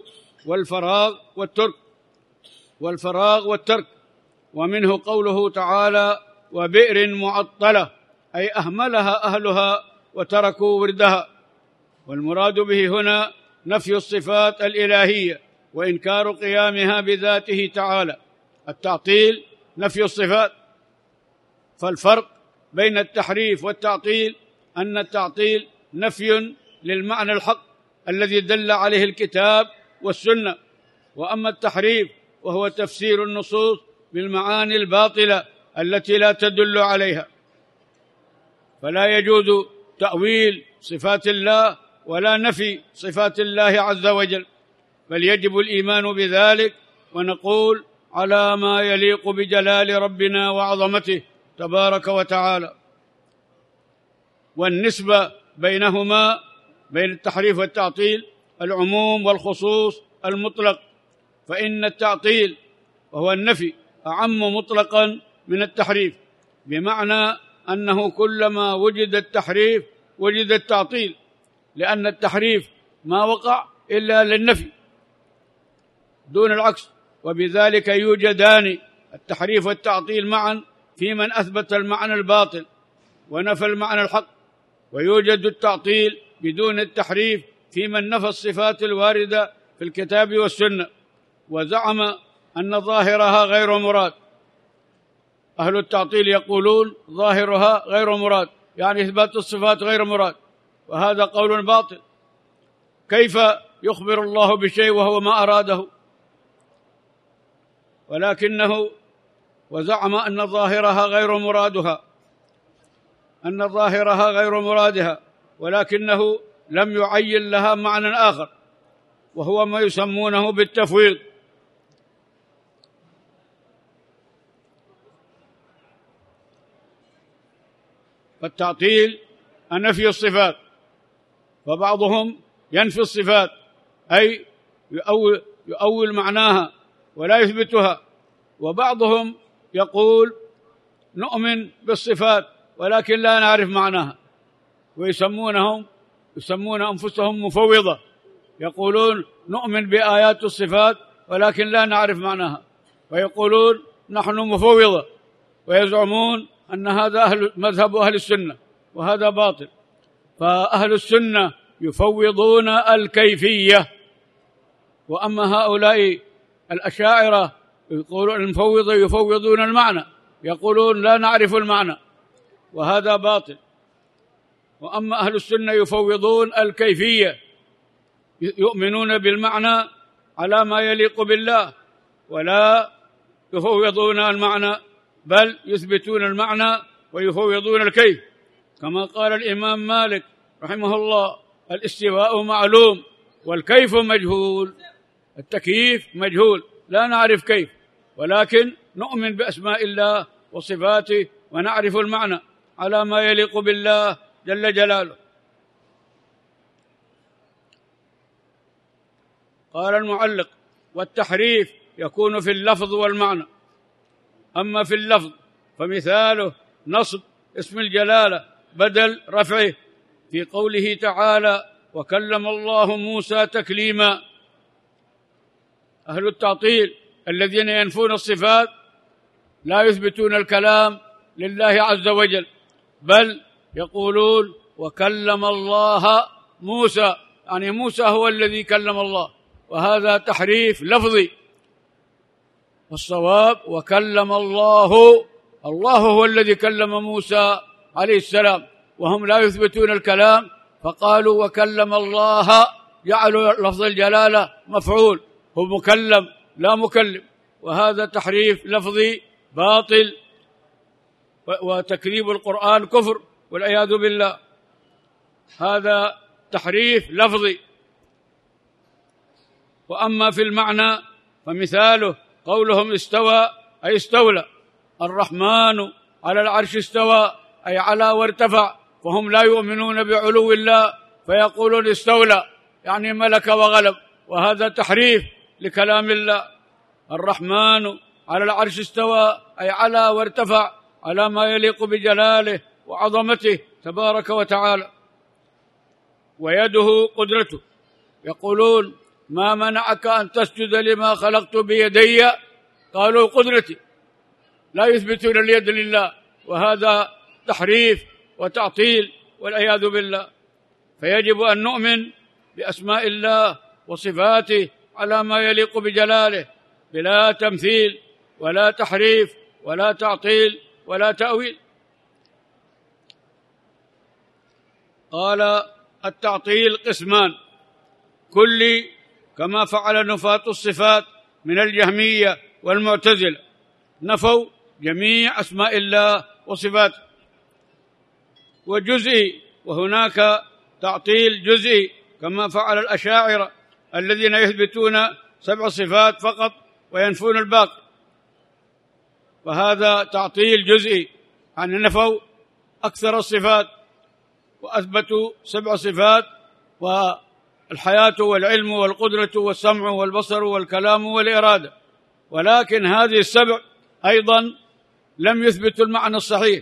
والفراغ والترك، ومنه قوله تعالى وبئر معطلة، أي أهملها أهلها وتركوا وردها. والمراد به هنا نفي الصفات الإلهية وإنكار قيامها بذاته تعالى. التعطيل نفي الصفات. فالفرق بين التحريف والتعطيل أن التعطيل نفي للمعنى الحق الذي دل عليه الكتاب والسنة، وأما التحريف وهو تفسير النصوص بالمعاني الباطلة التي لا تدل عليها. فلا يجوز تأويل صفات الله ولا نفي صفات الله عز وجل، بل يجب الإيمان بذلك، ونقول على ما يليق بجلال ربنا وعظمته تبارك وتعالى. والنسبة بينهما، بين التحريف والتعطيل، العموم والخصوص المطلق، فإن التعطيل وهو النفي أعم مطلقا من التحريف، بمعنى أنه كلما وجد التحريف وجد التعطيل، لأن التحريف ما وقع إلا للنفي، دون العكس. وبذلك يوجدان التحريف والتعطيل معا في من أثبت المعنى الباطل ونفى المعنى الحق، ويوجد التعطيل بدون التحريف في من نفى الصفات الواردة في الكتاب والسنة وزعم أن ظاهرها غير مراد. أهل التعطيل يقولون ظاهرها غير مراد، يعني إثبات الصفات غير مراد، وهذا قول باطل. كيف يخبر الله بشيء وهو ما أراده؟ ولكنه وزعم أن ظاهرها غير مرادها، أن ظاهرها غير مرادها، ولكنه لم يعين لها معنى آخر وهو ما يسمونه بالتفويض. فالتعطيل نفي الصفات، فبعضهم ينفي الصفات أي يؤول معناها ولا يثبتها، وبعضهم يقول نؤمن بالصفات ولكن لا نعرف معناها، يسمون أنفسهم مفوضة، يقولون نؤمن بآيات الصفات ولكن لا نعرف معناها، ويقولون نحن مفوضة، ويزعمون أن هذا مذهب أهل السنة، وهذا باطل. فأهل السنة يفوضون الكيفية، وأما هؤلاء الأشاعرة يقولون المفوضة يفوضون المعنى، يقولون لا نعرف المعنى، وهذا باطل. وأما أهل السنة يفوضون الكيفية، يؤمنون بالمعنى على ما يليق بالله ولا يفوضون المعنى، بل يثبتون المعنى ويفوضون الكيف، كما قال الإمام مالك رحمه الله: الاستواء معلوم والكيف مجهول. التكييف مجهول، لا نعرف كيف، ولكن نؤمن بأسماء الله وصفاته ونعرف المعنى على ما يليق بالله جل جلاله. قال المعلق: والتحريف يكون في اللفظ والمعنى. أما في اللفظ فمثاله نصب اسم الجلالة بدل رفعه في قوله تعالى: وكلم الله موسى تكليما. أهل التعطيل الذين ينفون الصفات لا يثبتون الكلام لله عز وجل، بل يقولون وكلم الله موسى، يعني موسى هو الذي كلم الله، وهذا تحريف لفظي. والصواب وكلم الله هو الذي كلم موسى عليه السلام، وهم لا يثبتون الكلام فقالوا وكلم الله، جعلوا لفظ الجلالة مفعول، هو مكلم لا مكلم، وهذا تحريف لفظي باطل، وتكذيب القرآن كفر والعياذ بالله. هذا تحريف لفظي. وأما في المعنى فمثاله قولهم استوى أي استولى، الرحمن على العرش استوى أي على وارتفع، فهم لا يؤمنون بعلو الله فيقولون استولى يعني ملك وغلب، وهذا تحريف لكلام الله. الرحمن على العرش استوى أي على وارتفع على ما يليق بجلاله وعظمته تبارك وتعالى. ويده قدرته، يقولون ما منعك أن تسجد لما خلقت بيدي؟ قالوا قدرتي، لا يثبتون اليد لله، وهذا تحريف وتعطيل والعياذ بالله. فيجب أن نؤمن بأسماء الله وصفاته على ما يليق بجلاله بلا تمثيل ولا تحريف ولا تعطيل ولا تأويل. قال التعطيل قسمان: كلي كما فعل نفاة الصفات من الجهمية والمعتزلة، نفوا جميع أسماء الله وصفاته، وجزئي، وهناك تعطيل جزئي كما فعل الأشاعرة الذين يثبتون 7 صفات فقط وينفون الباقي، وهذا تعطيل جزئي، يعني نفوا أكثر الصفات وأثبتوا 7 صفات، والحياة والعلم والقدرة والسمع والبصر والكلام والإرادة، ولكن هذه 7 أيضا لم يثبتوا المعنى الصحيح،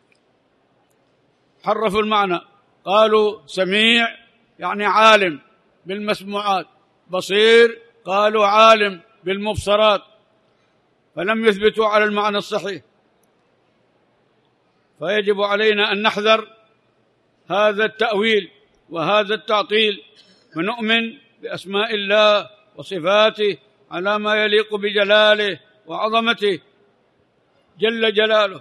حرفوا المعنى، قالوا سميع يعني عالم بالمسموعات، بصير قالوا عالم بالمبصرات، فلم يثبتوا على المعنى الصحيح. فيجب علينا أن نحذر هذا التأويل وهذا التعطيل، ونؤمن بأسماء الله وصفاته على ما يليق بجلاله وعظمته جل جلاله.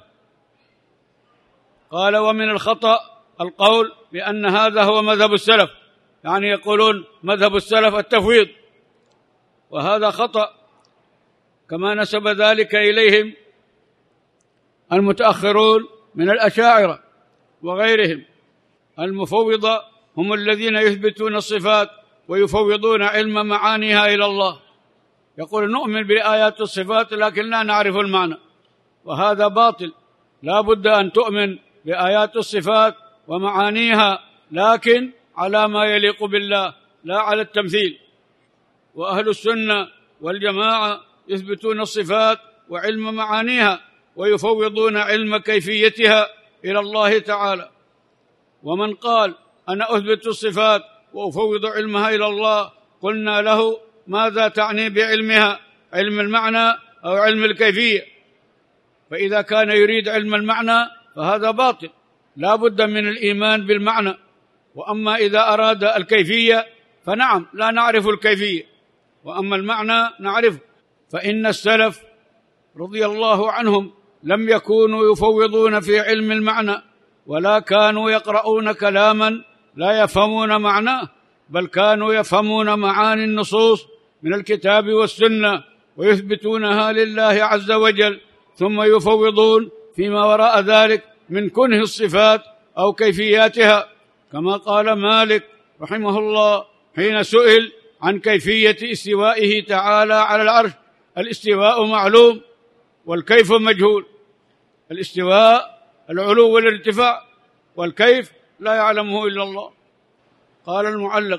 قال: ومن الخطأ القول بأن هذا هو مذهب السلف، يعني يقولون مذهب السلف التفويض، وهذا خطأ، كما نسب ذلك إليهم المتأخرون من الأشاعرة وغيرهم. المفوضة هم الذين يثبتون الصفات ويفوضون علم معانيها إلى الله، يقول نؤمن بآيات الصفات لكن لا نعرف المعنى، وهذا باطل. لا بد أن تؤمن بآيات الصفات ومعانيها، لكن على ما يليق بالله، لا على التمثيل. وأهل السنة والجماعة يثبتون الصفات وعلم معانيها ويفوضون علم كيفيتها إلى الله تعالى. ومن قال أنا أثبت الصفات وأفوض علمها إلى الله، قلنا له: ماذا تعني بعلمها؟ علم المعنى أو علم الكيفية؟ فإذا كان يريد علم المعنى فهذا باطل، لا بد من الإيمان بالمعنى. وأما إذا أراد الكيفية فنعم، لا نعرف الكيفية، وأما المعنى نعرفه. فإن السلف رضي الله عنهم لم يكونوا يفوضون في علم المعنى، ولا كانوا يقرؤون كلاما لا يفهمون معناه، بل كانوا يفهمون معاني النصوص من الكتاب والسنة ويثبتونها لله عز وجل، ثم يفوضون فيما وراء ذلك من كنه الصفات أو كيفياتها، كما قال مالك رحمه الله حين سئل عن كيفية استوائه تعالى على العرش: الاستواء معلوم والكيف مجهول. الاستواء العلو والارتفاع، والكيف لا يعلمه إلا الله. قال المعلق: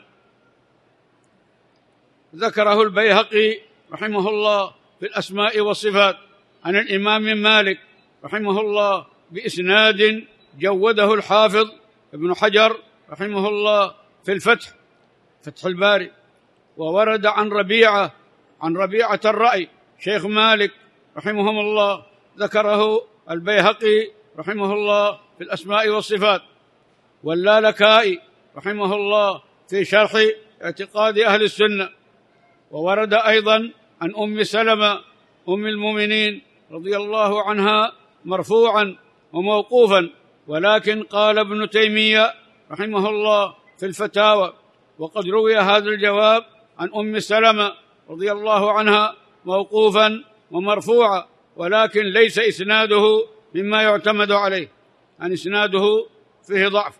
ذكره البيهقي رحمه الله في الأسماء والصفات عن الإمام مالك رحمه الله بإسناد جوده الحافظ ابن حجر رحمه الله في الفتح، فتح الباري. وورد عن ربيعة الرأي شيخ مالك رحمهم الله، ذكره البيهقي رحمه الله في الأسماء والصفات، واللالكائي رحمه الله في شرح اعتقاد أهل السنة. وورد أيضا عن أم سلمة أم المؤمنين رضي الله عنها مرفوعا وموقوفا، ولكن قال ابن تيمية رحمه الله في الفتاوى: وقد روي هذا الجواب عن أم سلمة رضي الله عنها موقوفا ومرفوعا، ولكن ليس إسناده مما يعتمد عليه، يعني إسناده فيه ضعف.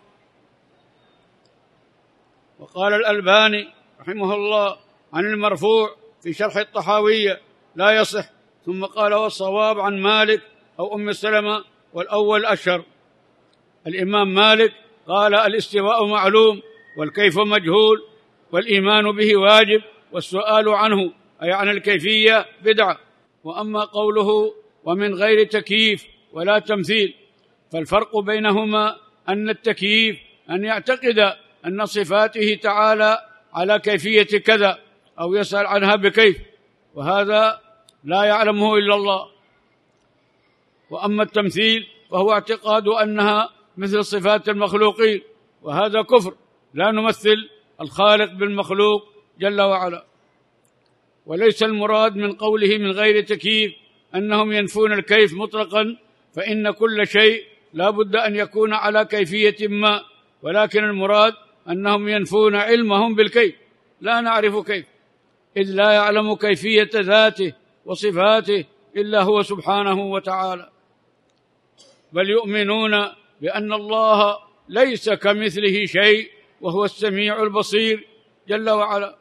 وقال الألباني رحمه الله عن المرفوع في شرح الطحاوية: لا يصح. ثم قال: والصواب عن مالك أو أم سلمة، والأول أشهر. الإمام مالك قال: الاستواء معلوم والكيف مجهول، والإيمان به واجب، والسؤال عنه أي عن الكيفية بدعة. وأما قوله ومن غير تكييف ولا تمثيل، فالفرق بينهما أن التكييف أن يعتقد أن صفاته تعالى على كيفية كذا أو يسأل عنها بكيف، وهذا لا يعلمه إلا الله. وأما التمثيل فهو اعتقاد أنها مثل صفات المخلوقين، وهذا كفر، لا نمثل الخالق بالمخلوق جل وعلا. وليس المراد من قوله من غير تكييف أنهم ينفون الكيف مطلقا، فإن كل شيء لا بد أن يكون على كيفية ما، ولكن المراد أنهم ينفون علمهم بالكيف، لا نعرف كيف، إذ لا يعلم كيفية ذاته وصفاته إلا هو سبحانه وتعالى، بل يؤمنون بأن الله ليس كمثله شيء وهو السميع البصير جل وعلا.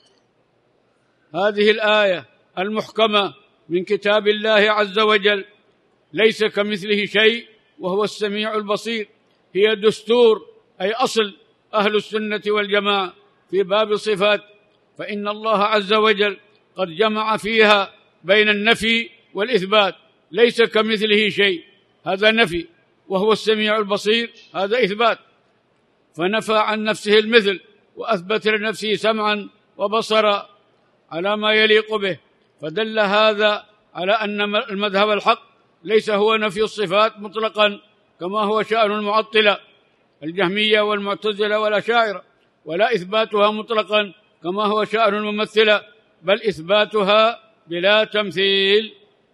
هذه الآية المحكمة من كتاب الله عز وجل، ليس كمثله شيء وهو السميع البصير، هي دستور أي أصل أهل السنة والجماعة في باب الصفات، فإن الله عز وجل قد جمع فيها بين النفي والإثبات. ليس كمثله شيء هذا نفي، وهو السميع البصير هذا إثبات، فنفى عن نفسه المثل وأثبت لنفسه سمعا وبصرا على ما يليق به، فدل هذا على أن المذهب الحق ليس هو نفي الصفات مطلقا كما هو شأن المعطلة الجهمية والمعتزلة والأشاعرة، ولا إثباتها مطلقا كما هو شأن الممثلة، بل إثباتها بلا تمثيل.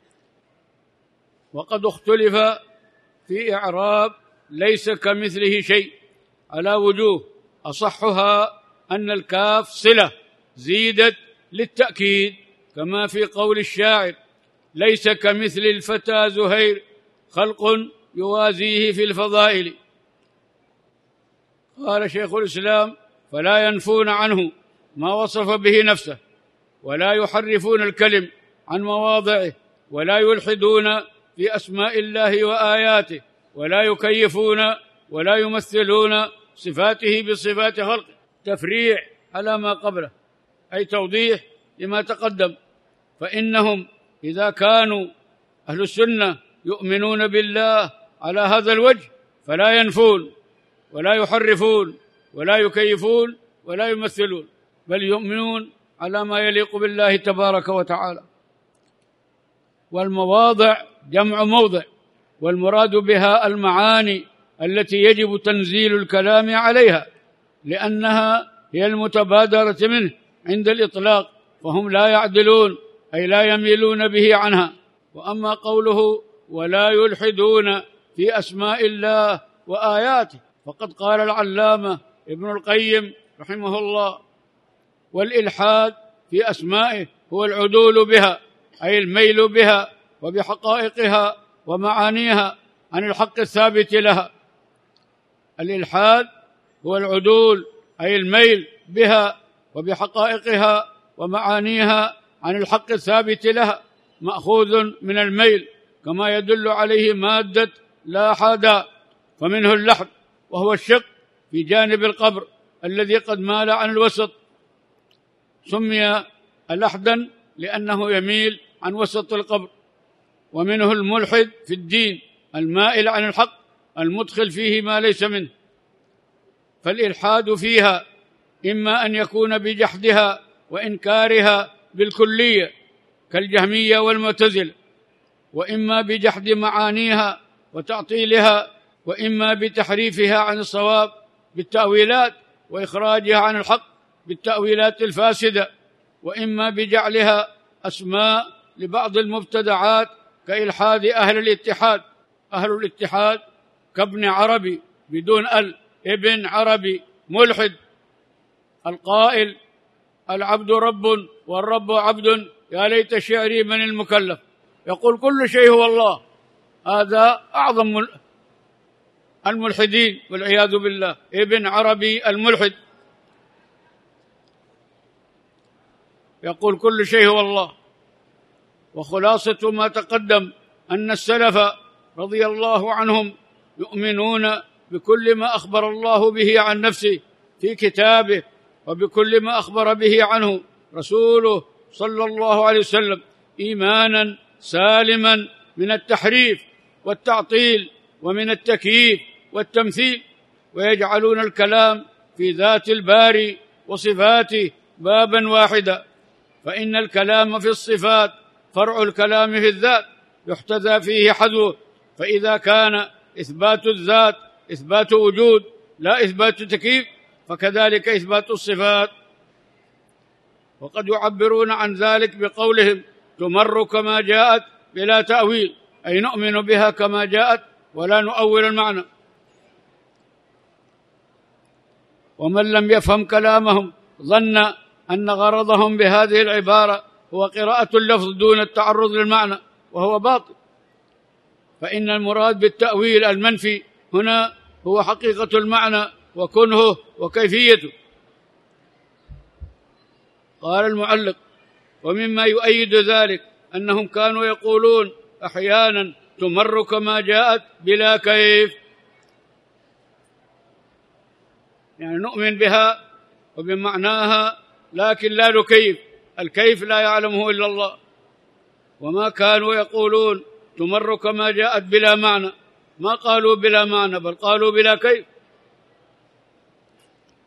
وقد اختلف في إعراب ليس كمثله شيء على وجوه، أصحها أن الكاف صلة زيدت للتأكيد، كما في قول الشاعر: ليس كمثل الفتى زهير خلق يوازيه في الفضائل. قال شيخ الإسلام: فلا ينفون عنه ما وصف به نفسه، ولا يحرفون الكلم عن مواضعه، ولا يلحدون في أسماء الله وآياته، ولا يكيفون ولا يمثلون صفاته بصفات خلقه. تفريع على ما قبله، أي توضيح لما تقدم. فإنهم إذا كانوا أهل السنة يؤمنون بالله على هذا الوجه فلا ينفون ولا يحرفون ولا يكيفون ولا يمثلون، بل يؤمنون على ما يليق بالله تبارك وتعالى. والمواضع جمع موضع، والمراد بها المعاني التي يجب تنزيل الكلام عليها، لأنها هي المتبادرة منه عند الإطلاق، فهم لا يعدلون أي لا يميلون به عنها. وأما قوله ولا يلحدون في أسماء الله وآياته، فقد قال العلامة ابن القيم رحمه الله: والإلحاد في أسمائه هو العدول بها، أي الميل بها وبحقائقها ومعانيها عن الحق الثابت لها. الإلحاد هو العدول، أي الميل بها وبحقائقها ومعانيها عن الحق الثابت لها، مأخوذ من الميل كما يدل عليه مادة لاحدا، فمنه اللحد وهو الشق في جانب القبر الذي قد مال عن الوسط، سمي لحدا لأنه يميل عن وسط القبر. ومنه الملحد في الدين، المائل عن الحق المدخل فيه ما ليس منه. فالإلحاد فيها إما أن يكون بجحدها وإنكارها بالكلية كالجهمية والمعتزلة، وإما بجحد معانيها وتعطيلها، وإما بتحريفها عن الصواب بالتأويلات وإخراجها عن الحق بالتأويلات الفاسدة، وإما بجعلها أسماء لبعض المبتدعات كإلحاد أهل الاتحاد. أهل الاتحاد كابن عربي بدون ابن عربي ملحد، القائل: العبد رب والرب عبد، يا ليت شعري من المكلف. يقول كل شيء هو الله. هذا أعظم الملحدين والعياذ بالله، ابن عربي الملحد يقول كل شيء هو الله. وخلاصة ما تقدم أن السلف رضي الله عنهم يؤمنون بكل ما أخبر الله به عن نفسه في كتابه، وبكل ما أخبر به عنه رسوله صلى الله عليه وسلم، إيمانا سالما من التحريف والتعطيل ومن التكييف والتمثيل، ويجعلون الكلام في ذات الباري وصفاته بابا واحدا. فإن الكلام في الصفات فرع الكلام في الذات، يحتذى فيه حذوه. فإذا كان إثبات الذات إثبات وجود لا إثبات تكييف، فكذلك إثبات الصفات. وقد يعبرون عن ذلك بقولهم: تمر كما جاءت بلا تأويل، أي نؤمن بها كما جاءت ولا نؤول المعنى. ومن لم يفهم كلامهم ظن أن غرضهم بهذه العبارة هو قراءة اللفظ دون التعرض للمعنى، وهو باطل. فإن المراد بالتأويل المنفي هنا هو حقيقة المعنى وكنهه وكيفيته. قال المعلق: ومما يؤيد ذلك أنهم كانوا يقولون أحيانا تمر كما جاءت بلا كيف، يعني نؤمن بها وبمعناها لكن لا نكيف، الكيف لا يعلمه إلا الله. وما كانوا يقولون تمر كما جاءت بلا معنى، ما قالوا بلا معنى بل قالوا بلا كيف.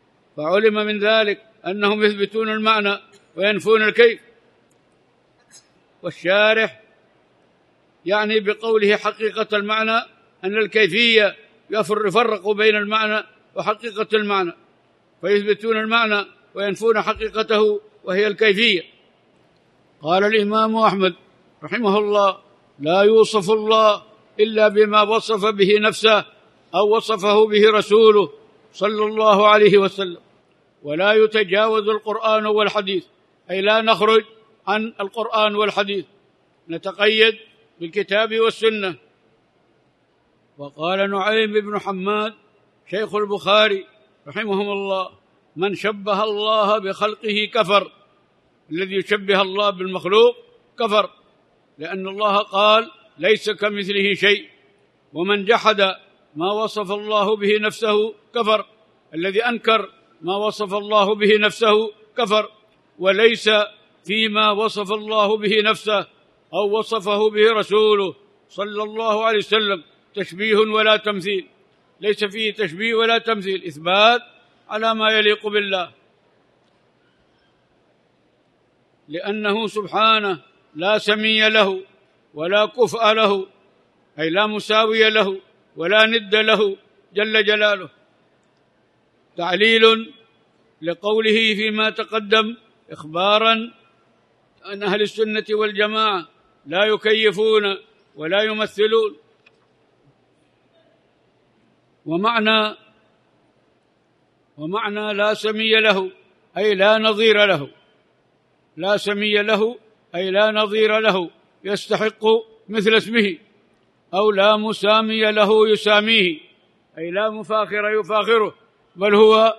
فعلم من ذلك أنهم يثبتون المعنى وينفون الكيف. والشارح يعني بقوله حقيقة المعنى أن الكيفية يفرق بين المعنى وحقيقة المعنى، فيثبتون المعنى وينفون حقيقته وهي الكيفية. قال الإمام أحمد رحمه الله: لا يوصف الله إلا بما وصف به نفسه أو وصفه به رسوله صلى الله عليه وسلم، ولا يتجاوز القرآن والحديث، أي لا نخرج عن القرآن والحديث، نتقيد بالكتاب والسنة. وقال نعيم بن حماد شيخ البخاري رحمهم الله: من شبه الله بخلقه كفر. الذي يشبه الله بالمخلوق كفر، لأن الله قال: ليس كمثله شيء. ومن جحد ما وصف الله به نفسه كفر. الذي أنكر ما وصف الله به نفسه كفر. وليس فيما وصف الله به نفسه أو وصفه به رسوله صلى الله عليه وسلم تشبيه ولا تمثيل، ليس فيه تشبيه ولا تمثيل، إثبات على ما يليق بالله، لأنه سبحانه لا سمي له ولا كفء له، أي لا مساوي له ولا ند له جل جلاله. تعليل لقوله فيما تقدم إخبارا أن أهل السنة والجماعة لا يكيفون ولا يمثلون. ومعنى لا سمي له أي لا نظير له، لا سمي له أي لا نظير له يستحق مثل اسمه، أو لا مسامي له يساميه، أي لا مفاخر يفاخره، بل هو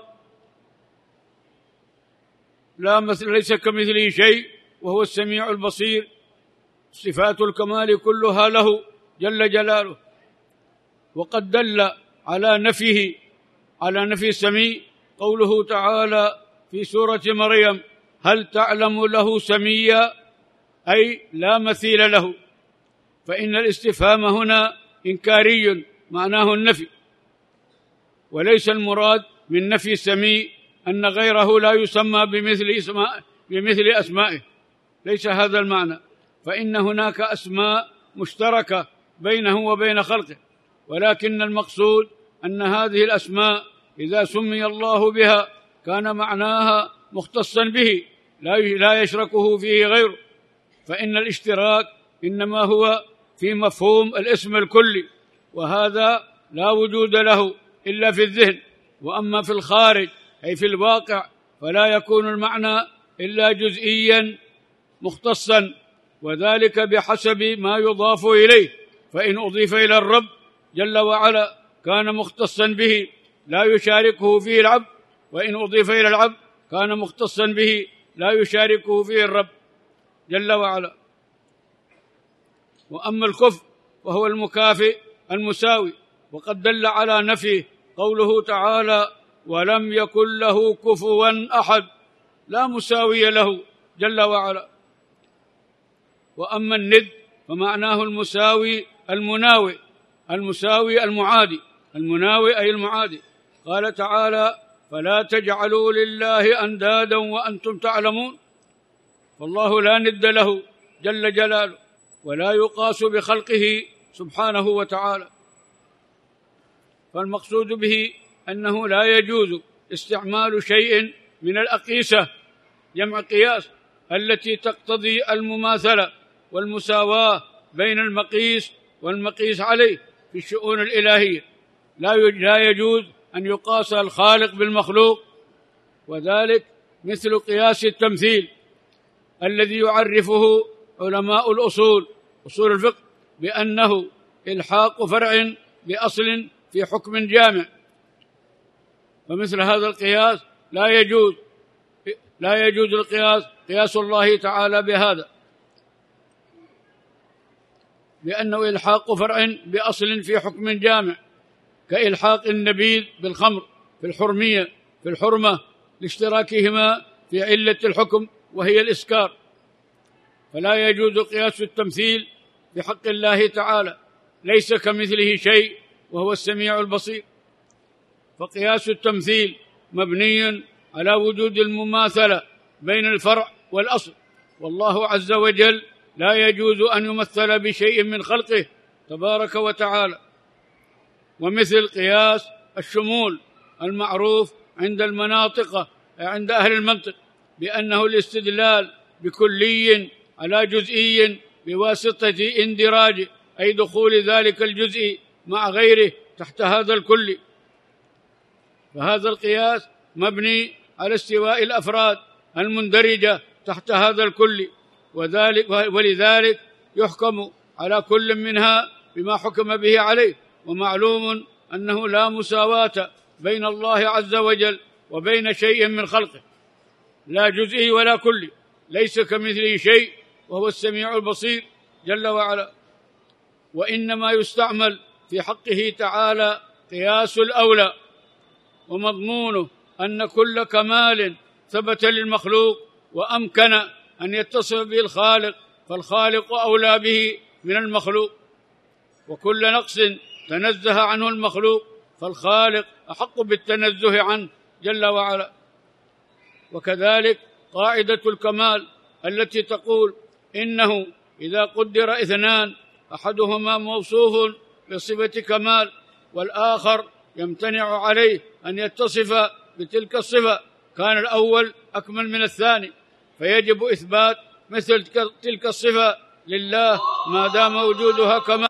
لا مثل، ليس كمثله شيء، وهو السميع البصير، صفات الكمال كلها له جل جلاله. وقد دل على نفيه، على نفي السميع قوله تعالى في سورة مريم: هل تعلم له سميا، أي لا مثيل له. فإن الاستفهام هنا إنكاري معناه النفي، وليس المراد من نفي السميع أن غيره لا يسمى بمثل أسمائه، ليس هذا المعنى، فإن هناك أسماء مشتركة بينه وبين خلقه، ولكن المقصود أن هذه الأسماء إذا سمي الله بها كان معناها مختصا به لا يشركه فيه غيره، فإن الاشتراك إنما هو في مفهوم الاسم الكلي، وهذا لا وجود له إلا في الذهن. وأما في الخارج أي في الواقع فلا يكون المعنى إلا جزئيا مختصا، وذلك بحسب ما يضاف إليه. فإن أضيف إلى الرب جل وعلا كان مختصا به لا يشاركه فيه العبد، وإن أضيف إلى العبد كان مختصا به لا يشاركه فيه الرب جل وعلا. وأما الكفء وهو المكافئ المساوي، وقد دل على نفيه قوله تعالى: ولم يكن له كفوا أحد، لا مساوي له جل وعلا. وأما الند فمعناه المساوي المناوئ، المساوي المعادي، المناوئ أي المعادي. قال تعالى: فلا تجعلوا لله أندادا وأنتم تعلمون. فالله لا ند له جل جلاله، ولا يقاس بخلقه سبحانه وتعالى. فالمقصود به أنه لا يجوز استعمال شيء من الأقيسة، جمع قياس، التي تقتضي المماثلة والمساواة بين المقيس والمقيس عليه في الشؤون الإلهية. لا يجوز أن يقاس الخالق بالمخلوق، وذلك مثل قياس التمثيل الذي يعرفه علماء الأصول، أصول الفقه، بأنه إلحاق فرع بأصل في حكم جامع. فمثل هذا القياس لا يجوز القياس، قياس الله تعالى بهذا، لأنه إلحاق فرع بأصل في حكم جامع، كإلحاق النبيذ بالخمر في الحرمة لاشتراكهما في علة الحكم وهي الإسكار. فلا يجوز قياس التمثيل بحق الله تعالى، ليس كمثله شيء وهو السميع البصير. فقياس التمثيل مبني على وجود المماثلة بين الفرع والأصل، والله عز وجل لا يجوز أن يمثل بشيء من خلقه تبارك وتعالى. ومثل قياس الشمول المعروف عند المناطق عند أهل المنطق بأنه الاستدلال بكلي على جزئي بواسطة اندراج، أي دخول ذلك الجزء مع غيره تحت هذا الكل. فهذا القياس مبني على استواء الأفراد المندرجة تحت هذا الكل، ولذلك يحكم على كل منها بما حكم به عليه. ومعلوم أنه لا مساواة بين الله عز وجل وبين شيء من خلقه، لا جزئي ولا كلي، ليس كمثله شيء وهو السميع البصير جل وعلا. وإنما يستعمل في حقه تعالى قياس الأولى، ومضمونه أن كل كمال ثبت للمخلوق وأمكن أن يتصف به الخالق فالخالق أولى به من المخلوق، وكل نقص تنزه عنه المخلوق فالخالق أحق بالتنزه عنه جل وعلا. وكذلك قاعدة الكمال التي تقول إنه إذا قدر اثنان أحدهما موصوف بصفة كمال والآخر يمتنع عليه أن يتصف بتلك الصفة كان الأول أكمل من الثاني، فيجب إثبات مثل تلك الصفة لله ما دام وجودها كمال.